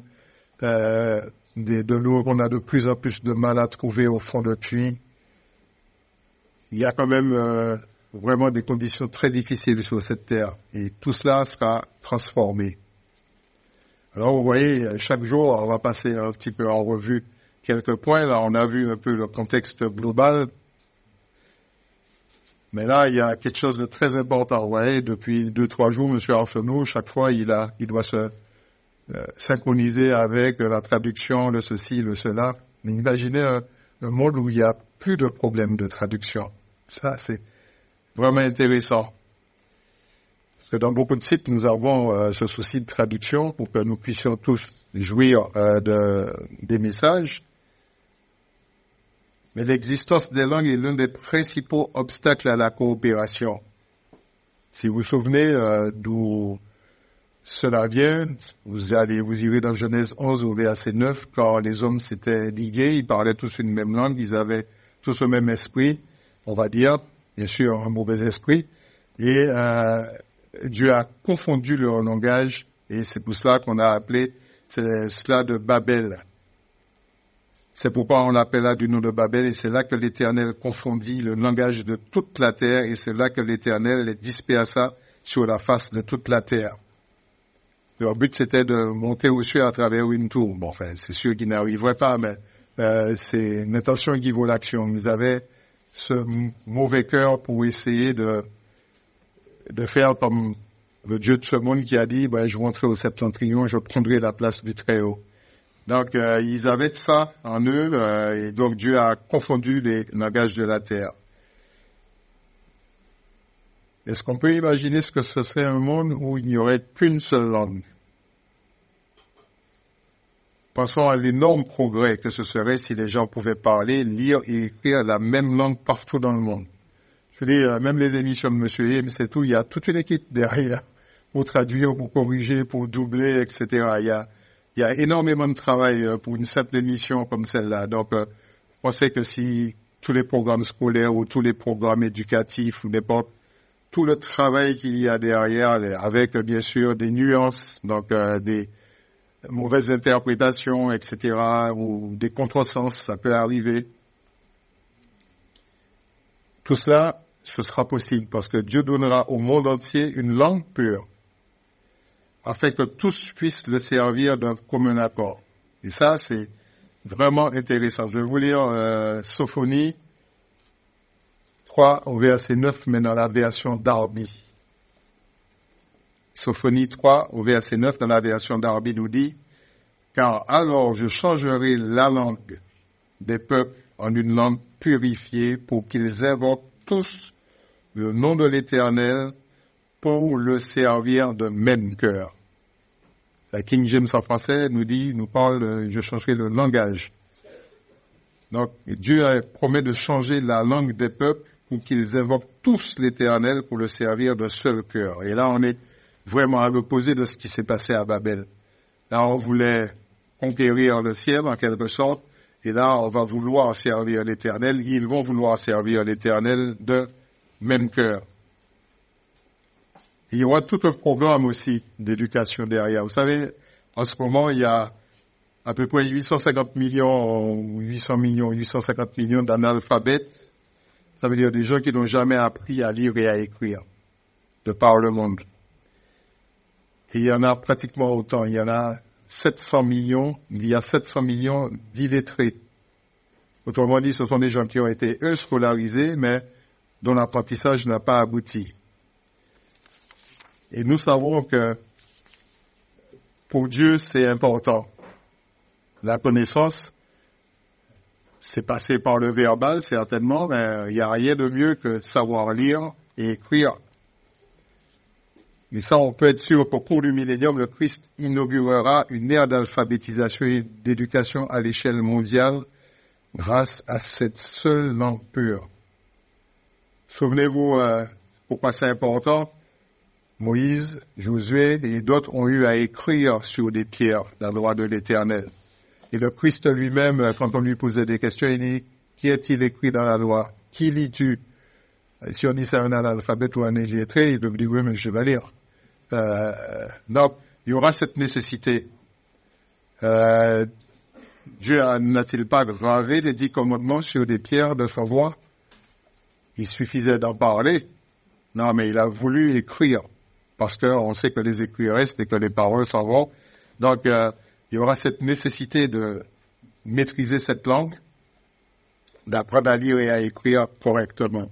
de l'eau qu'on a de plus en plus de mal à trouver au fond de puits. Il y a quand même vraiment des conditions très difficiles sur cette terre. Et tout cela sera transformé. Alors vous voyez, chaque jour, on va passer un petit peu en revue quelques points. Là, on a vu un peu le contexte global. Mais là, il y a quelque chose de très important. Vous voyez, depuis 2-3 jours, M. Arsenault, chaque fois, il doit se synchroniser avec la traduction, le ceci, le cela. Mais imaginez un monde où il n'y a plus de problème de traduction. Ça, c'est vraiment intéressant. Parce que dans beaucoup de sites, nous avons ce souci de traduction pour que nous puissions tous jouir des messages. Mais l'existence des langues est l'un des principaux obstacles à la coopération. Si vous vous souvenez d'où cela vient, vous irez dans Genèse 11 au verset 9, quand les hommes s'étaient ligués, ils parlaient tous une même langue, ils avaient tous le même esprit, on va dire, bien sûr un mauvais esprit, et Dieu a confondu leur langage, et c'est pour cela qu'on a appelé cela de Babel. C'est pourquoi on l'appela du nom de Babel, et c'est là que l'Éternel confondit le langage de toute la terre, et c'est là que l'Éternel les dispersa sur la face de toute la terre. Leur but, c'était de monter au ciel à travers une tour. Bon, enfin, c'est sûr qu'ils n'arriveraient pas, mais c'est une intention qui vaut l'action. Ils avaient ce mauvais cœur pour essayer de faire comme le Dieu de ce monde qui a dit, je monterai au septentrion, je prendrai la place du Très-Haut. Donc, ils avaient ça en eux, et donc Dieu a confondu les langages de la terre. Est-ce qu'on peut imaginer ce que ce serait un monde où il n'y aurait qu'une seule langue? Pensons à l'énorme progrès que ce serait si les gens pouvaient parler, lire et écrire la même langue partout dans le monde. Je veux dire, même les émissions de M. Him, c'est tout, il y a toute une équipe derrière pour traduire, pour corriger, pour doubler, etc. Il y a énormément de travail pour une simple émission comme celle-là. Donc, je pensais que si tous les programmes scolaires ou tous les programmes éducatifs ou n'importe, tout le travail qu'il y a derrière, avec bien sûr des nuances, donc des mauvaises interprétations, etc., ou des contresens, ça peut arriver. Tout cela, ce sera possible parce que Dieu donnera au monde entier une langue pure, afin que tous puissent le servir d'un commun accord. Et ça, c'est vraiment intéressant. Je vais vous lire Sophonie 3 au verset 9, mais dans la version Darby. Sophonie 3 au verset 9 dans la version Darby nous dit, « Car alors je changerai la langue des peuples en une langue purifiée pour qu'ils invoquent tous le nom de l'Éternel pour le servir de même cœur. » La King James en français nous parle, je changerai le langage. Donc, Dieu promet de changer la langue des peuples pour qu'ils invoquent tous l'Éternel pour le servir d'un seul cœur. Et là, on est vraiment à l'opposé de ce qui s'est passé à Babel. Là, on voulait conquérir le ciel, en quelque sorte, et là, on va vouloir servir l'Éternel. Ils vont vouloir servir l'Éternel de même cœur. Il y aura tout un programme aussi d'éducation derrière. Vous savez, en ce moment, il y a à peu près 850 millions, 800 millions, 850 millions d'analphabètes. Ça veut dire des gens qui n'ont jamais appris à lire et à écrire de par le monde. Et il y en a pratiquement autant. Il y en a 700 millions, il y a 700 millions d'illettrés. Autrement dit, ce sont des gens qui ont été, eux, scolarisés, mais dont l'apprentissage n'a pas abouti. Et nous savons que pour Dieu, c'est important. La connaissance, c'est passé par le verbal, certainement, mais il n'y a rien de mieux que savoir lire et écrire. Mais ça, on peut être sûr qu'au cours du millénium, le Christ inaugurera une ère d'alphabétisation et d'éducation à l'échelle mondiale grâce à cette seule langue pure. Souvenez-vous, pourquoi c'est important? Moïse, Josué et d'autres ont eu à écrire sur des pierres la loi de l'Éternel. Et le Christ lui-même, quand on lui posait des questions, il dit, qui est-il écrit dans la loi? Qui lis-tu? Si on dit c'est un analphabète ou un illettré, il peut me dire, oui, mais je vais lire. Donc, il y aura cette nécessité. Dieu n'a-t-il pas gravé les 10 commandements sur des pierres de sa voix? Il suffisait d'en parler. Non, mais il a voulu écrire. Parce qu'on sait que les écrits restent et que les paroles s'en vont. Donc, il y aura cette nécessité de maîtriser cette langue, d'apprendre à lire et à écrire correctement.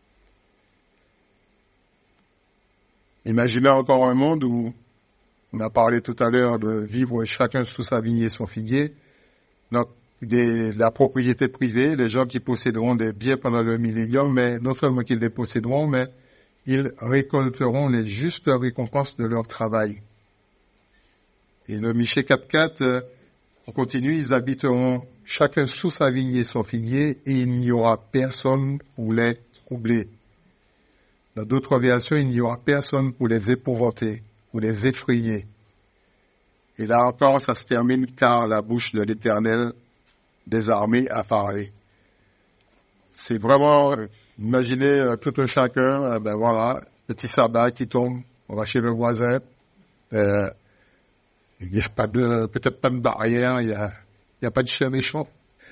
Imaginez encore un monde où, on a parlé tout à l'heure de vivre chacun sous sa vigne et son figuier. Donc, la propriété privée, les gens qui posséderont des biens pendant le millénium, mais non seulement qu'ils les posséderont, mais ils récolteront les justes récompenses de leur travail. Et le Michée 4.4, on continue, ils habiteront chacun sous sa vigne et son figuier, et il n'y aura personne pour les troubler. Dans d'autres versions, il n'y aura personne pour les épouvanter, pour les effrayer. Et là encore, ça se termine car la bouche de l'Éternel des armées a parlé. C'est vraiment, imaginez tout un chacun, ben voilà, petit sabbat qui tombe, on va chez le voisin, il n'y a pas de, peut-être pas de barrière, il y a pas de chien méchant.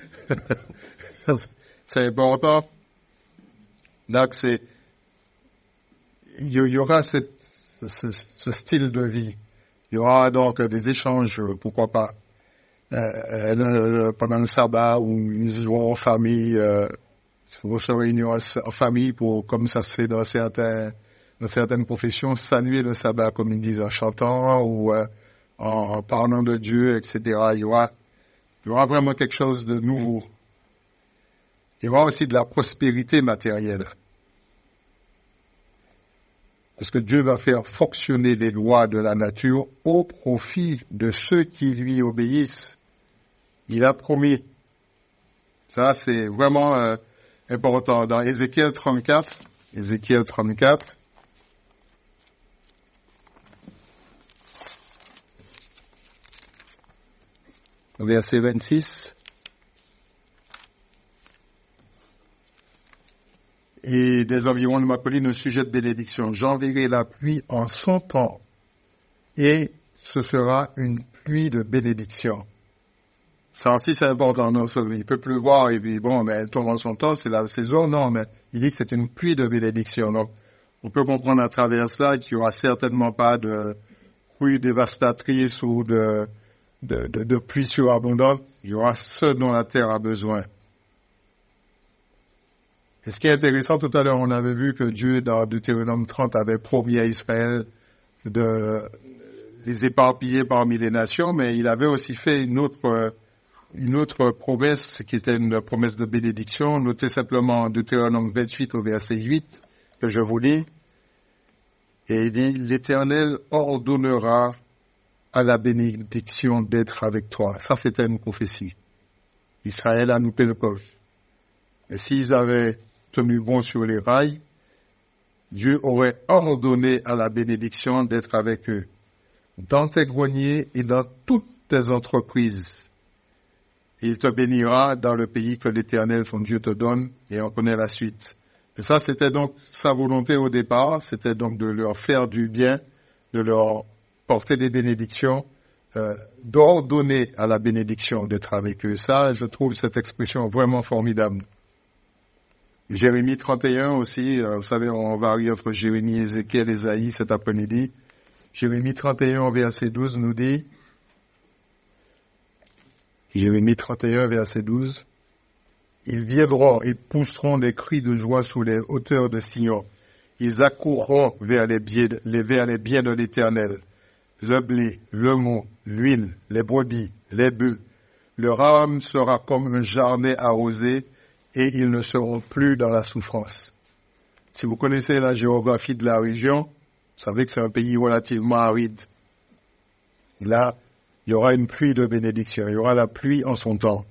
C'est important. Donc il y aura ce style de vie. Il y aura donc des échanges, pourquoi pas, pendant le sabbat où ils joueront en famille, vont se réunir en famille pour, comme ça se fait dans certaines professions, saluer le sabbat, comme ils disent, en chantant ou en parlant de Dieu, etc. Il y aura vraiment quelque chose de nouveau. Il y aura aussi de la prospérité matérielle. Parce que Dieu va faire fonctionner les lois de la nature au profit de ceux qui lui obéissent. Il a promis. Ça, c'est vraiment important. Dans Ézéchiel 34, verset 26. Et des environs de ma colline, un sujet de bénédiction. J'enverrai la pluie en son temps, et ce sera une pluie de bénédiction. Ça aussi, c'est important. Non, il peut pleuvoir, et puis bon, mais elle tombe en son temps, c'est la saison. Non, mais il dit que c'est une pluie de bénédiction. Donc, on peut comprendre à travers cela qu'il n'y aura certainement pas de pluie dévastatrice ou de pluie surabondante. Il y aura ce dont la terre a besoin. Et ce qui est intéressant, tout à l'heure, on avait vu que Dieu, dans Deutéronome 30, avait promis à Israël de les éparpiller parmi les nations, mais il avait aussi fait une autre promesse qui était une promesse de bénédiction. Notez simplement Deutéronome 28 au verset 8, que je vous lis. Et il dit, l'Éternel ordonnera à la bénédiction d'être avec toi. Ça, c'était une prophétie. Israël a loupé le coche. Et s'ils avaient tenu bon sur les rails, Dieu aurait ordonné à la bénédiction d'être avec eux, dans tes greniers et dans toutes tes entreprises. Il te bénira dans le pays que l'Éternel, ton Dieu, te donne, et on connaît la suite. Et ça, c'était donc sa volonté au départ, c'était donc de leur faire du bien, de leur porter des bénédictions, d'ordonner à la bénédiction d'être avec eux. Ça, je trouve cette expression vraiment formidable. Jérémie 31 aussi, vous savez, on varie entre Jérémie, Ézéchiel, Ésaïe cet après-midi. Jérémie 31, verset 12 nous dit, Jérémie 31, verset 12, « Ils viendront et pousseront des cris de joie sous les hauteurs de Sion. Ils accourront vers les biens de l'Éternel, le blé, le mont, l'huile, les brebis, les bœufs. Leur âme sera comme un jardin arrosé, et ils ne seront plus dans la souffrance. » Si vous connaissez la géographie de la région, vous savez que c'est un pays relativement aride. Là, il y aura une pluie de bénédiction, il y aura la pluie en son temps.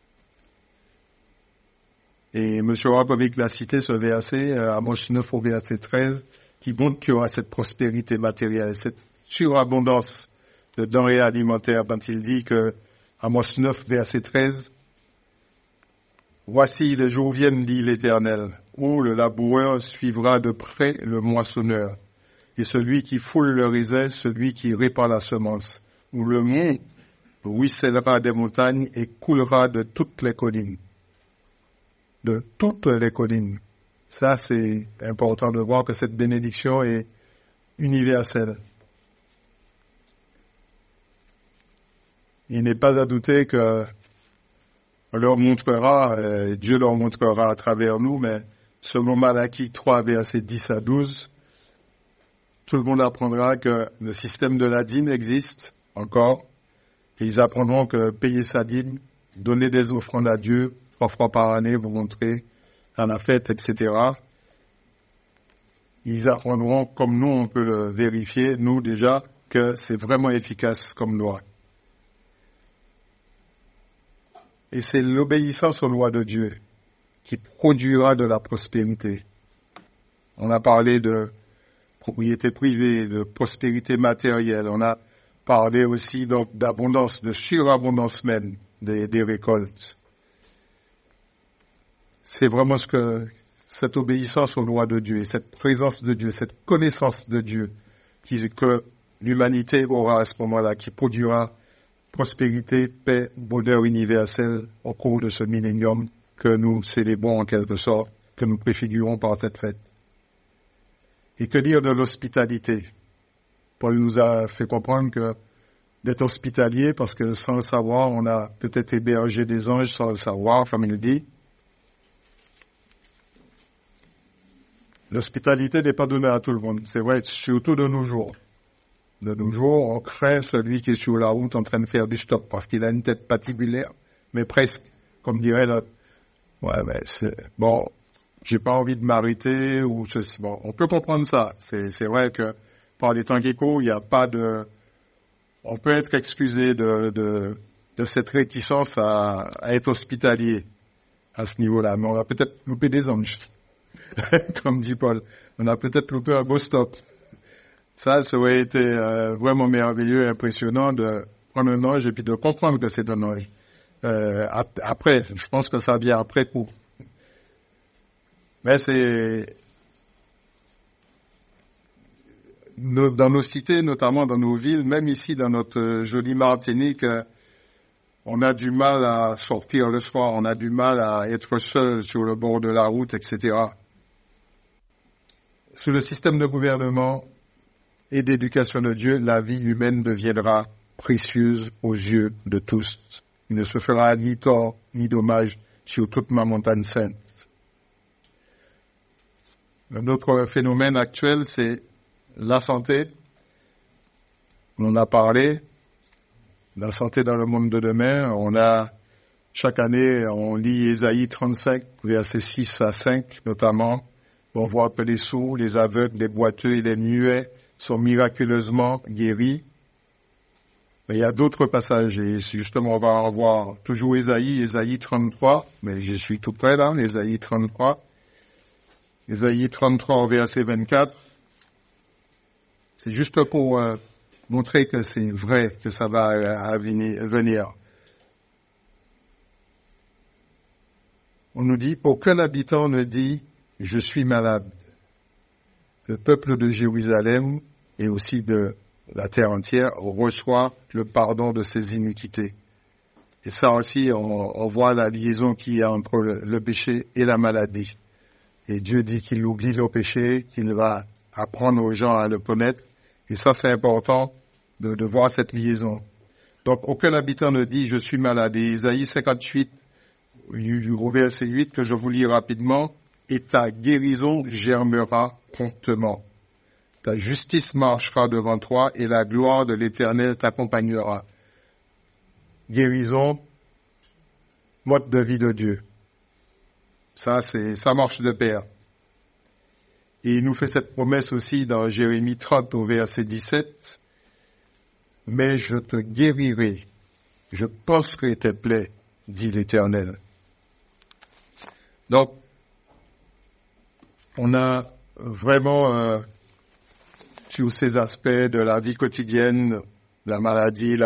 Et M. Rakovic l'a cité ce verset, Amos 9 au verset 13, qui montre qu'il y aura cette prospérité matérielle, cette surabondance de denrées alimentaires, quand il dit que, Amos 9 verset 13, « Voici les jours viennent, dit l'Éternel, où le laboureur suivra de près le moissonneur, et celui qui foule le raisin, celui qui répand la semence, où le mont ruissellera des montagnes et coulera de toutes les collines. » De toutes les collines. Ça, c'est important de voir que cette bénédiction est universelle. Il n'est pas à douter que Dieu leur montrera à travers nous, mais selon Malachie 3, versets 10 à 12, tout le monde apprendra que le système de la dîme existe encore, et ils apprendront que payer sa dîme, donner des offrandes à Dieu 3 fois par année, vous montrer à la fête, etc. Ils apprendront, comme nous on peut le vérifier, nous déjà, que c'est vraiment efficace comme loi. Et c'est l'obéissance aux lois de Dieu qui produira de la prospérité. On a parlé de propriété privée, de prospérité matérielle. On a parlé aussi donc d'abondance, de surabondance même des récoltes. C'est vraiment cette obéissance aux lois de Dieu, et cette présence de Dieu, cette connaissance de Dieu que l'humanité aura à ce moment-là, qui produira prospérité, paix, bonheur universel au cours de ce millénium que nous célébrons en quelque sorte, que nous préfigurons par cette fête. Et que dire de l'hospitalité? Paul nous a fait comprendre que d'être hospitalier, parce que sans le savoir, on a peut-être hébergé des anges sans le savoir, comme il dit. L'hospitalité n'est pas donnée à tout le monde, c'est vrai, surtout de nos jours. De nos jours, on craint celui qui est sur la route en train de faire du stop parce qu'il a une tête patibulaire, mais presque, comme dirait l'autre. Ouais, mais bon, j'ai pas envie de m'arrêter ou ceci. Bon, on peut comprendre ça. C'est vrai que par les temps qui courent, il n'y a pas de, on peut être excusé de cette réticence à être hospitalier à ce niveau-là, mais on va peut-être louper des anges. Comme dit Paul, on a peut-être loupé un beau stop. Ça aurait été vraiment merveilleux et impressionnant de prendre un ange et puis de comprendre que c'est un ange. Après, je pense que ça vient après coup. Mais c'est dans nos cités, notamment dans nos villes, même ici dans notre jolie Martinique, on a du mal à sortir le soir, on a du mal à être seul sur le bord de la route, etc. Sous le système de gouvernement et d'éducation de Dieu, la vie humaine deviendra précieuse aux yeux de tous. Il ne se fera ni tort ni dommage sur toute ma montagne sainte. Un autre phénomène actuel, c'est la santé. On en a parlé. La santé dans le monde de demain. Chaque année, on lit Ésaïe 35, versets 6 à 5 notamment. On voit que les sourds, les aveugles, les boiteux et les muets sont miraculeusement guéris. Mais il y a d'autres passages, et justement on va en voir toujours Ésaïe 33, mais je suis tout près là, Ésaïe 33. Ésaïe 33 au verset 24. C'est juste pour montrer que c'est vrai, que ça va venir. On nous dit, aucun habitant ne dit, je suis malade. Le peuple de Jérusalem et aussi de la terre entière reçoit le pardon de ses iniquités. Et ça aussi, on voit la liaison qu'il y a entre le péché et la maladie. Et Dieu dit qu'il oublie le péché, qu'il va apprendre aux gens à le connaître. Et ça, c'est important de voir cette liaison. Donc, aucun habitant ne dit, je suis malade. Et Isaïe 58, au verset 8, que je vous lis rapidement, et ta guérison germera promptement. Ta justice marchera devant toi et la gloire de l'Éternel t'accompagnera. Guérison, mode de vie de Dieu. Ça marche de pair. Et il nous fait cette promesse aussi dans Jérémie 30 au verset 17. Mais je te guérirai, je panserai tes plaies, dit l'Éternel. Donc, on a vraiment sur ces aspects de la vie quotidienne, la maladie,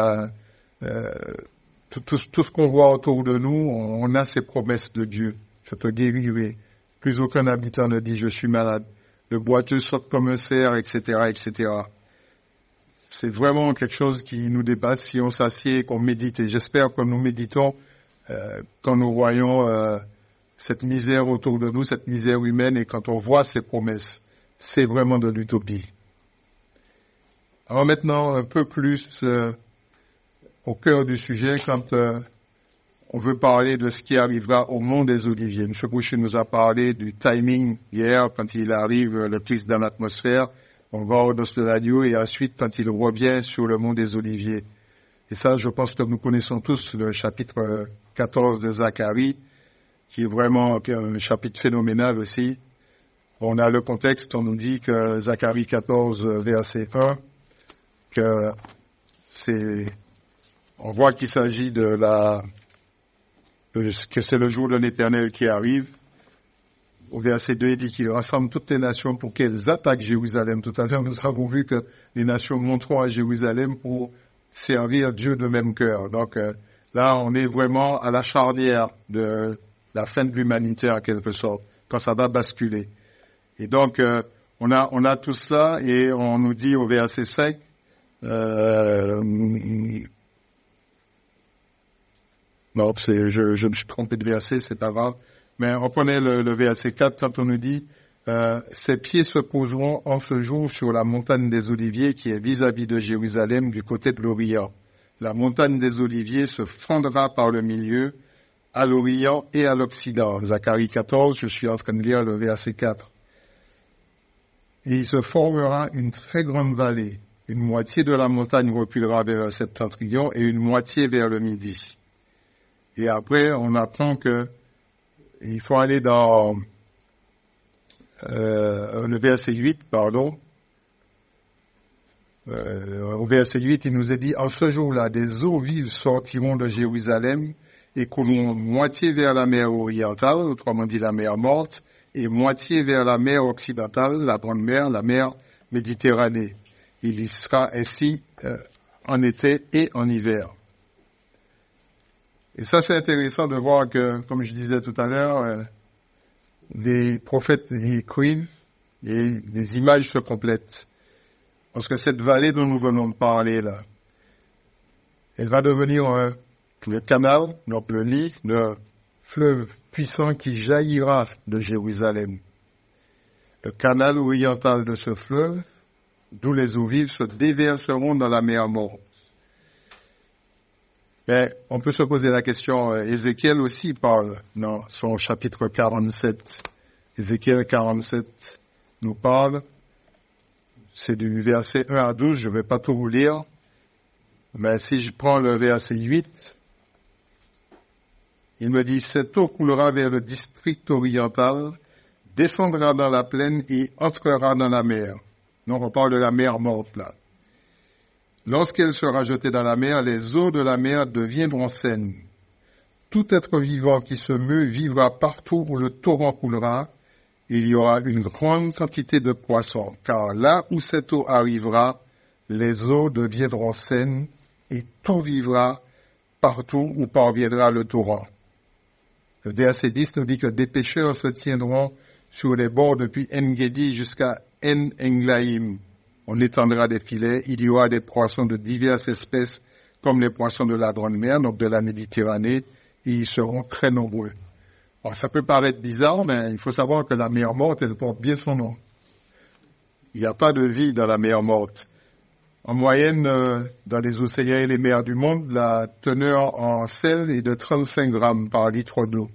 tout ce qu'on voit autour de nous, on a ces promesses de Dieu. Je te guérirai. Plus aucun habitant ne dit je suis malade. Le boiteux saute comme un cerf, etc., etc. C'est vraiment quelque chose qui nous dépasse si on s'assied et qu'on médite. Et j'espère que nous méditons quand nous voyons cette misère autour de nous, cette misère humaine, et quand on voit ces promesses, c'est vraiment de l'utopie. Alors maintenant, un peu plus au cœur du sujet, quand on veut parler de ce qui arrivera au mont des Oliviers. M. Boucher nous a parlé du timing hier, quand il arrive le Christ dans l'atmosphère, on va au Dos de l'Agneau, et ensuite quand il revient sur le mont des Oliviers. Et ça, je pense que nous connaissons tous le chapitre 14 de Zacharie, qui est vraiment un chapitre phénoménal aussi. On a le contexte, on nous dit que Zacharie 14, verset 1, que on voit qu'il s'agit que c'est le jour de l'Éternel qui arrive. Au verset 2, il dit qu'il rassemble toutes les nations pour qu'elles attaquent Jérusalem. Tout à l'heure, nous avons vu que les nations monteront à Jérusalem pour servir Dieu de même cœur. Donc là, on est vraiment à la charnière de la fin de l'humanité en quelque sorte, quand ça va basculer. Et donc, on a tout ça, et on nous dit au verset 5, non, je me suis trompé de verset, c'est pas grave. Mais on prenait le verset 4, quand on nous dit ses pieds se poseront en ce jour sur la montagne des Oliviers qui est vis-à-vis de Jérusalem du côté de l'Orient. La montagne des Oliviers se fendra par le milieu, à l'Orient et à l'Occident. Zacharie 14, je suis en train de lire le verset 4. Et il se formera une très grande vallée. Une moitié de la montagne reculera vers le septentrion et une moitié vers le midi. Et après, on apprend que il faut aller dans le verset 8, pardon. Au verset 8, il nous est dit, en ce jour-là, des eaux vives sortiront de Jérusalem et couleront moitié vers la mer orientale, autrement dit la mer morte, et moitié vers la mer occidentale, la grande mer, la mer Méditerranée. Il y sera ainsi en été et en hiver. Et ça, c'est intéressant de voir que, comme je disais tout à l'heure, les prophètes écrivent et les images se complètent. Parce que cette vallée dont nous venons de parler là, elle va devenir le canal, donc le lit, le fleuve puissant qui jaillira de Jérusalem. Le canal oriental de ce fleuve, d'où les eaux vives se déverseront dans la mer morte. Mais on peut se poser la question, Ézéchiel aussi parle dans son chapitre 47. Ézéchiel 47 nous parle, c'est du verset 1 à 12, je ne vais pas tout vous lire, mais si je prends le verset 8, il me dit, cette eau coulera vers le district oriental, descendra dans la plaine et entrera dans la mer. Donc on parle de la mer morte là. Lorsqu'elle sera jetée dans la mer, les eaux de la mer deviendront saines. Tout être vivant qui se meut vivra partout où le torrent coulera, il y aura une grande quantité de poissons, car là où cette eau arrivera, les eaux deviendront saines et tout vivra partout où parviendra le torrent. Le verset 10 nous dit que des pêcheurs se tiendront sur les bords depuis En-Gedi jusqu'à En-Englaïm. On étendra des filets, il y aura des poissons de diverses espèces, comme les poissons de la Grande Mer, donc de la Méditerranée, et ils seront très nombreux. Alors, ça peut paraître bizarre, mais il faut savoir que la mer morte, elle porte bien son nom. Il n'y a pas de vie dans la mer morte. En moyenne, dans les océans et les mers du monde, la teneur en sel est de 35 grammes par litre d'eau.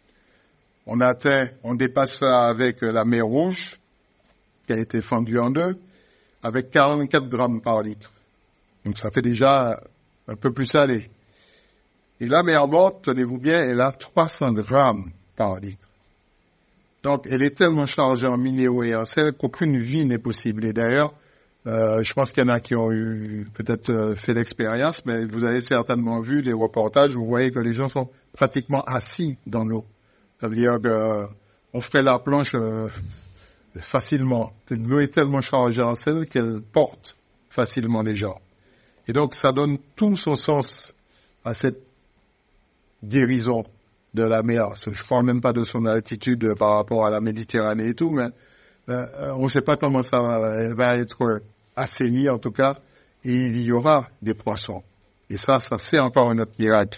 On dépasse ça avec la mer Rouge, qui a été fendue en deux, avec 44 grammes par litre. Donc ça fait déjà un peu plus salé. Et la mer morte, tenez-vous bien, elle a 300 grammes par litre. Donc elle est tellement chargée en minéraux et en sel qu'aucune vie n'est possible. Et d'ailleurs, je pense qu'il y en a qui ont eu peut-être fait l'expérience, mais vous avez certainement vu les reportages où vous voyez que les gens sont pratiquement assis dans l'eau. Ça veut dire qu'on ferait la planche facilement. L'eau est tellement chargée en sel qu'elle porte facilement les gens. Et donc ça donne tout son sens à cette guérison de la mer. Je parle même pas de son altitude par rapport à la Méditerranée et tout, mais on ne sait pas comment ça va être assaini en tout cas, et il y aura des poissons. Et ça c'est encore un autre miracle.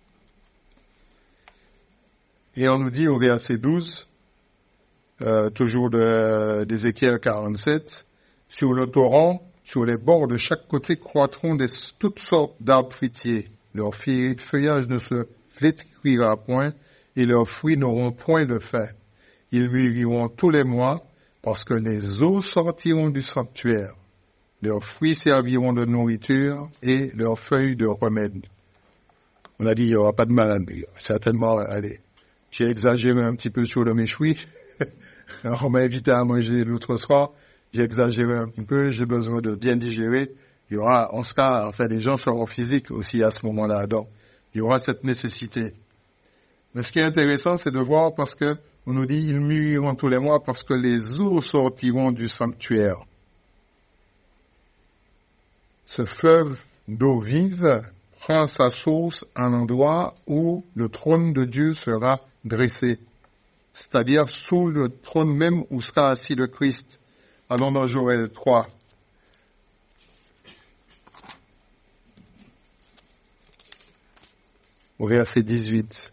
Et on nous dit au verset 12, toujours d'Ézéchiel 47, sur le torrent, sur les bords de chaque côté croîtront toutes sortes d'arbres fruitiers. Leur feuillage ne se flétrira point et leurs fruits n'auront point de fin. Ils mûriront tous les mois parce que les eaux sortiront du sanctuaire. Leurs fruits serviront de nourriture et leurs feuilles de remède. On a dit il n'y aura pas de maladie. Certainement, allez, j'ai exagéré un petit peu sur le méchoui. On m'a invité à manger l'autre soir. J'ai exagéré un petit peu, j'ai besoin de bien digérer. Les gens seront physiques aussi à ce moment-là. Donc, il y aura cette nécessité. Mais ce qui est intéressant, c'est de voir parce que on nous dit, ils mûriront tous les mois parce que les eaux sortiront du sanctuaire. Ce fleuve d'eau vive prend sa source à l'endroit où le trône de Dieu sera dressé. C'est-à-dire sous le trône même où sera assis le Christ. Allons dans Joël 3. Au verset 18.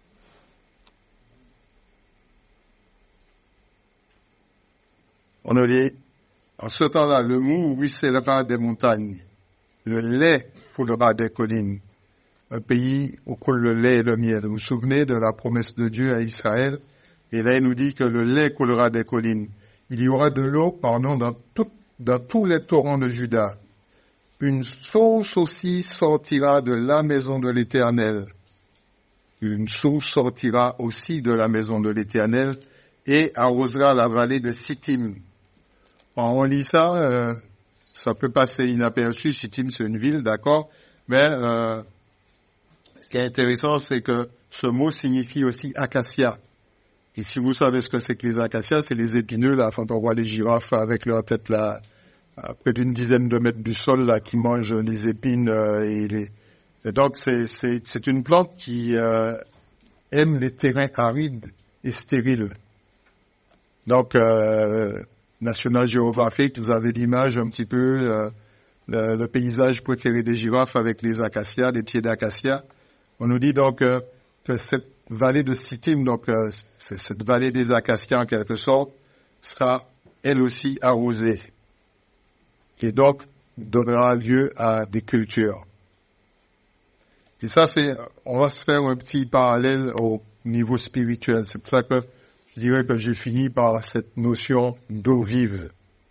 On nous dit, en ce temps-là, le mou ruissellera des montagnes, le lait coulera des collines, un pays où coule le lait et le miel. Vous vous souvenez de la promesse de Dieu à Israël? Et là, il nous dit que le lait coulera des collines. Il y aura de l'eau, dans tous les torrents de Juda. Une source aussi sortira de la maison de l'Éternel. Une source sortira aussi de la maison de l'Éternel et arrosera la vallée de Sittim. Quand on lit ça, ça peut passer inaperçu. Sittim, c'est une ville, d'accord, mais ce qui est intéressant, c'est que ce mot signifie aussi acacia. Et si vous savez ce que c'est que les acacias, c'est les épineux, là, quand on voit les girafes avec leur tête, là, à près d'une dizaine de mètres du sol, là, qui mangent les épines, et donc, c'est une plante qui aime les terrains arides et stériles. Donc, National Geographic, vous avez l'image un petit peu, le paysage préféré des girafes avec les acacias, les pieds d'acacia. On nous dit donc que cette vallée de Sittim, donc cette vallée des acacias en quelque sorte, sera elle aussi arrosée. Et donc, donnera lieu à des cultures. Et ça, on va se faire un petit parallèle au niveau spirituel. C'est pour ça que je dirais que j'ai fini par cette notion d'eau vive.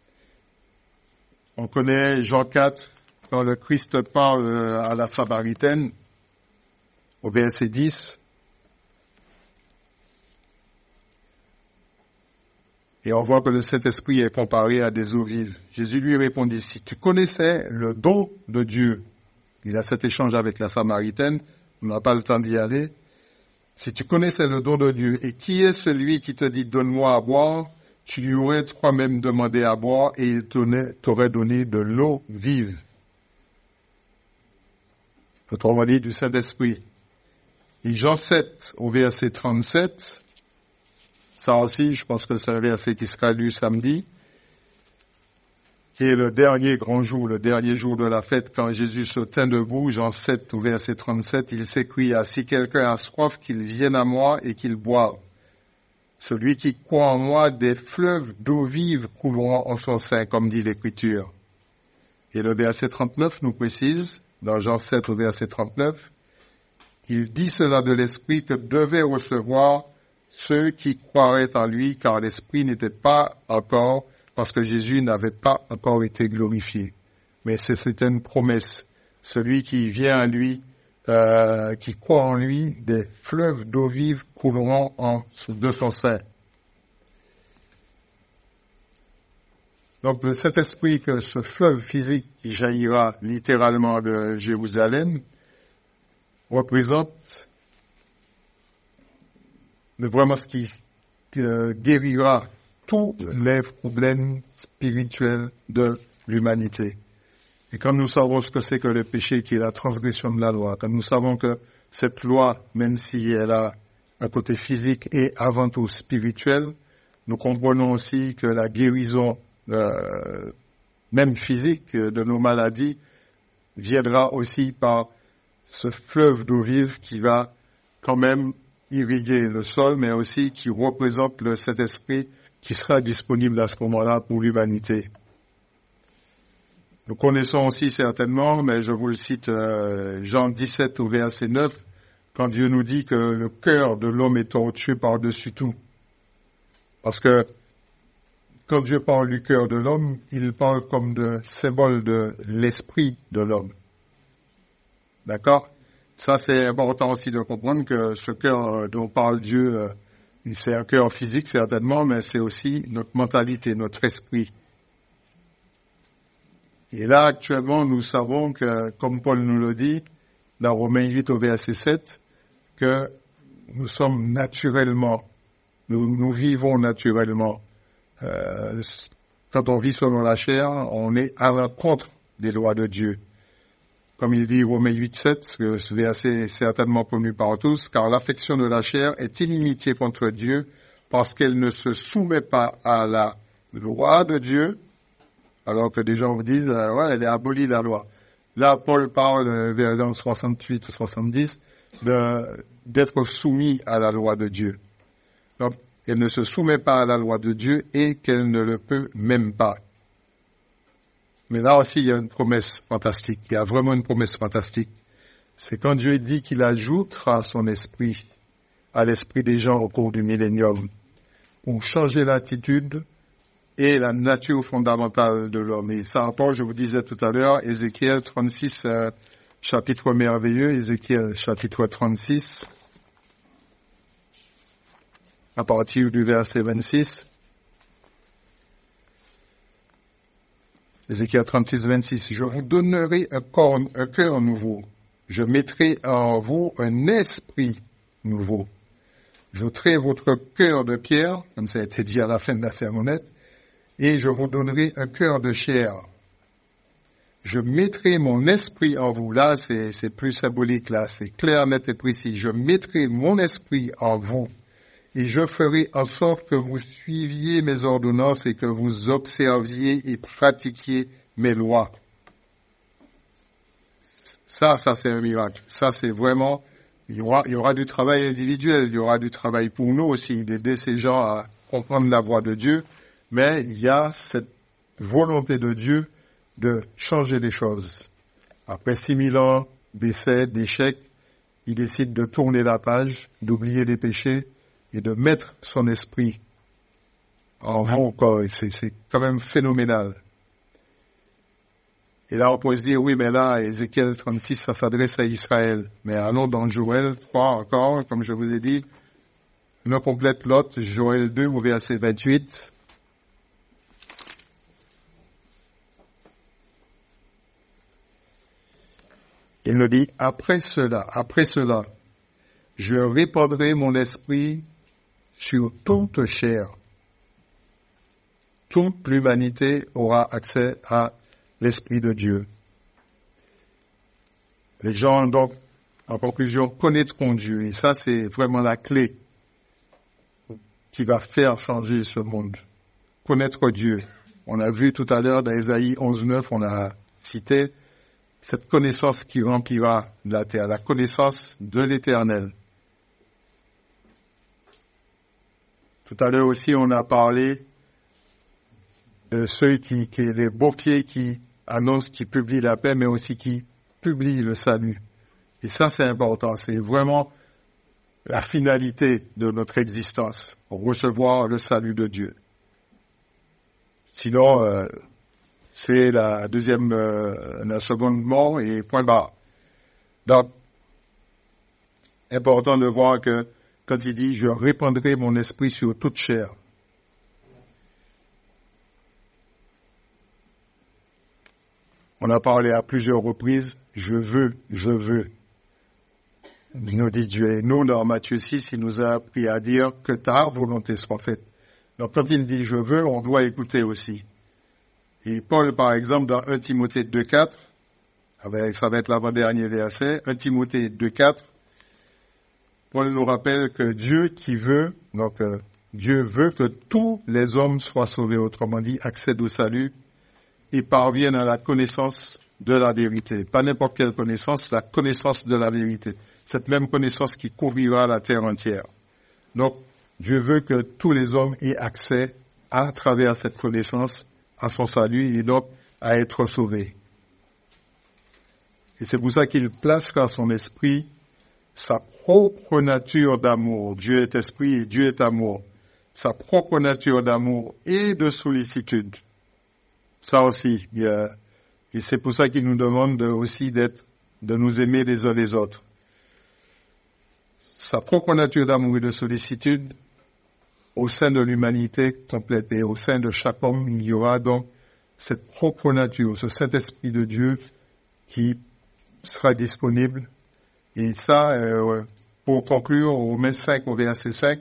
On connaît Jean 4, quand le Christ parle à la Samaritaine, au verset 10. Et on voit que le Saint-Esprit est comparé à des eaux vives. Jésus lui répondit, si tu connaissais le don de Dieu, il a cet échange avec la Samaritaine, on n'a pas le temps d'y aller. Si tu connaissais le don de Dieu, et qui est celui qui te dit, donne-moi à boire, tu lui aurais toi-même demandé à boire et il t'aurait donné de l'eau vive. Autrement dit, du Saint-Esprit. Et Jean 7, au verset 37, ça aussi, je pense que c'est un verset qui sera lu samedi, qui est le dernier grand jour, le dernier jour de la fête, quand Jésus se tint debout, Jean 7, au verset 37, il s'écria, « Si quelqu'un a soif, qu'il vienne à moi et qu'il boive. Celui qui croit en moi, des fleuves d'eau vive couleront en son sein, comme dit l'Écriture. » Et le verset 39 nous précise, dans Jean 7, au verset 39, il dit cela de l'Esprit que devaient recevoir ceux qui croiraient en lui, car l'Esprit n'était pas encore, parce que Jésus n'avait pas encore été glorifié. Mais c'était une promesse. Celui qui vient à lui, qui croit en lui, des fleuves d'eau vive couleront de son sein. Donc, de cet esprit que ce fleuve physique qui jaillira littéralement de Jérusalem représente vraiment ce qui guérira tous les problèmes spirituels de l'humanité. Et quand nous savons ce que c'est que le péché, qui est la transgression de la loi, quand nous savons que cette loi, même si elle a un côté physique et avant tout spirituel, nous comprenons aussi que la guérison, même physique, de nos maladies, viendra aussi par ce fleuve d'eau vive qui va quand même irriguer le sol, mais aussi qui représente le Saint-Esprit qui sera disponible à ce moment-là pour l'humanité. Nous connaissons aussi certainement, mais je vous le cite, Jean 17 au verset 9, quand Dieu nous dit que le cœur de l'homme est tortueux par-dessus tout. Parce que quand Dieu parle du cœur de l'homme, il parle comme de symbole de l'esprit de l'homme. D'accord? Ça, c'est important aussi de comprendre que ce cœur dont parle Dieu, c'est un cœur physique certainement, mais c'est aussi notre mentalité, notre esprit. Et là, actuellement, nous savons que, comme Paul nous le dit, dans Romains 8 au verset 7, que nous sommes naturellement, nous vivons naturellement. Quand on vit selon la chair, on est à l'encontre des lois de Dieu. Comme il dit Romains 8, 7, ce verset est certainement connu par tous, car l'affection de la chair est inimitié contre Dieu, parce qu'elle ne se soumet pas à la loi de Dieu, alors que des gens vous disent, ouais, elle est abolie la loi. Là, Paul parle, vers dans 68 ou 70, d'être soumis à la loi de Dieu. Donc, elle ne se soumet pas à la loi de Dieu et qu'elle ne le peut même pas. Mais là aussi, il y a une promesse fantastique. Il y a vraiment une promesse fantastique. C'est quand Dieu dit qu'il ajoutera son esprit à l'esprit des gens au cours du millénium pour changer l'attitude et la nature fondamentale de l'homme. Et ça encore, je vous disais tout à l'heure, Ézéchiel 36, chapitre merveilleux, Ézéchiel chapitre 36, à partir du verset 26. Ézéchiel 36, 26. Je vous donnerai un cœur nouveau. Je mettrai en vous un esprit nouveau. J'ôterai votre cœur de pierre, comme ça a été dit à la fin de la sermonnette, et je vous donnerai un cœur de chair. Je mettrai mon esprit en vous. Là, c'est plus symbolique, là, c'est clair, net et précis. Je mettrai mon esprit en vous. Et je ferai en sorte que vous suiviez mes ordonnances et que vous observiez et pratiquiez mes lois. Ça c'est un miracle. Ça, c'est vraiment, il y aura du travail individuel, il y aura du travail pour nous aussi, d'aider ces gens à comprendre la voie de Dieu. Mais il y a cette volonté de Dieu de changer les choses. Après 6000 ans d'essais, d'échecs, il décide de tourner la page, d'oublier les péchés, et de mettre son esprit en vous encore. C'est quand même phénoménal. Et là, on peut se dire, oui, mais là, Ézéchiel 36, ça s'adresse à Israël. Mais allons dans Joël 3 encore, comme je vous ai dit. On complète l'autre, Joël 2 au verset 28. Il nous dit, après cela, je répandrai mon esprit sur toute chair. toute l'humanité aura accès à l'Esprit de Dieu. Les gens, donc, en conclusion, connaîtront Dieu. Et ça, c'est vraiment la clé qui va faire changer ce monde. Connaître Dieu. On a vu tout à l'heure dans Ésaïe 11:9, on a cité cette connaissance qui remplira la terre, la connaissance de l'Éternel. Tout à l'heure aussi, on a parlé de ceux les banquiers qui annoncent, qui publient la paix, mais aussi qui publient le salut. Et ça, c'est important. C'est vraiment la finalité de notre existence, recevoir le salut de Dieu. Sinon, c'est la seconde mort et point barre. Donc, important de voir que quand il dit « Je répandrai mon esprit sur toute chair », on a parlé à plusieurs reprises « Je veux ». Il nous dit Dieu. Et nous, dans Matthieu 6, il nous a appris à dire que ta volonté soit faite. Donc, quand il dit « Je veux », on doit écouter aussi. Et Paul, par exemple, dans 1 Timothée 2:4, ça va être l'avant-dernier verset, 1 Timothée 2:4, Paul nous rappelle que Dieu Dieu veut que tous les hommes soient sauvés, autrement dit, accèdent au salut et parviennent à la connaissance de la vérité. Pas n'importe quelle connaissance, la connaissance de la vérité. Cette même connaissance qui couvrira la terre entière. Donc, Dieu veut que tous les hommes aient accès à travers cette connaissance à son salut et donc à être sauvés. Et c'est pour ça qu'il place dans son esprit sa propre nature d'amour. Dieu est esprit et Dieu est amour. Sa propre nature d'amour et de sollicitude. Ça aussi. Et c'est pour ça qu'il nous demande de nous aimer les uns les autres. Sa propre nature d'amour et de sollicitude au sein de l'humanité complète et au sein de chaque homme, il y aura donc cette propre nature, ce Saint-Esprit de Dieu qui sera disponible. Et ça, pour conclure, Romains 5 au verset 5,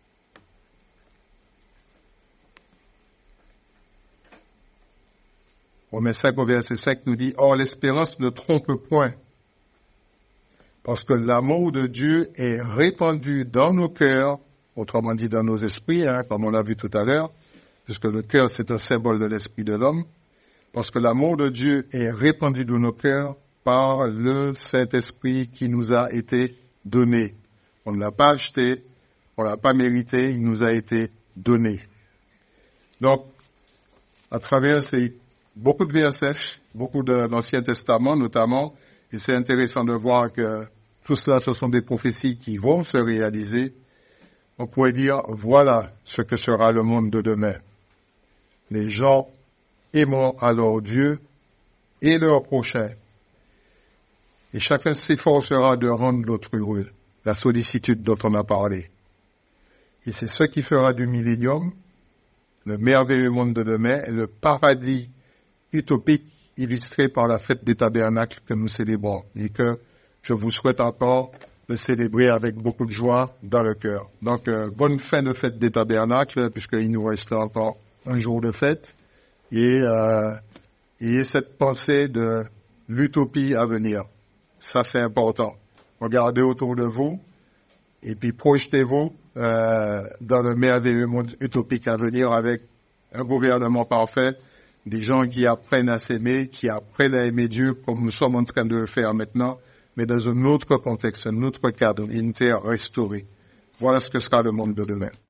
Romains 5 au verset 5 nous dit « Or, l'espérance ne trompe point, parce que l'amour de Dieu est répandu dans nos cœurs, autrement dit dans nos esprits, comme on l'a vu tout à l'heure, puisque le cœur c'est un symbole de l'esprit de l'homme, parce que l'amour de Dieu est répandu dans nos cœurs par le Saint-Esprit qui nous a été donné. On ne l'a pas acheté, on ne l'a pas mérité, il nous a été donné. Donc, à travers beaucoup de versets, beaucoup de l'Ancien Testament notamment, et c'est intéressant de voir que tout cela, ce sont des prophéties qui vont se réaliser. On pourrait dire, voilà ce que sera le monde de demain. Les gens aimeront alors Dieu et leur prochain. Et chacun s'efforcera de rendre l'autre heureux, la sollicitude dont on a parlé. Et c'est ce qui fera du millénium, le merveilleux monde de demain, et le paradis utopique illustré par la fête des tabernacles que nous célébrons. Et que je vous souhaite encore de célébrer avec beaucoup de joie dans le cœur. Donc, bonne fin de fête des tabernacles, puisqu'il nous reste encore un jour de fête. Et cette pensée de l'utopie à venir. Ça, c'est important. Regardez autour de vous et puis projetez-vous dans le merveilleux monde utopique à venir avec un gouvernement parfait, des gens qui apprennent à s'aimer, qui apprennent à aimer Dieu comme nous sommes en train de le faire maintenant, mais dans un autre contexte, un autre cadre, une terre restaurée. Voilà ce que sera le monde de demain.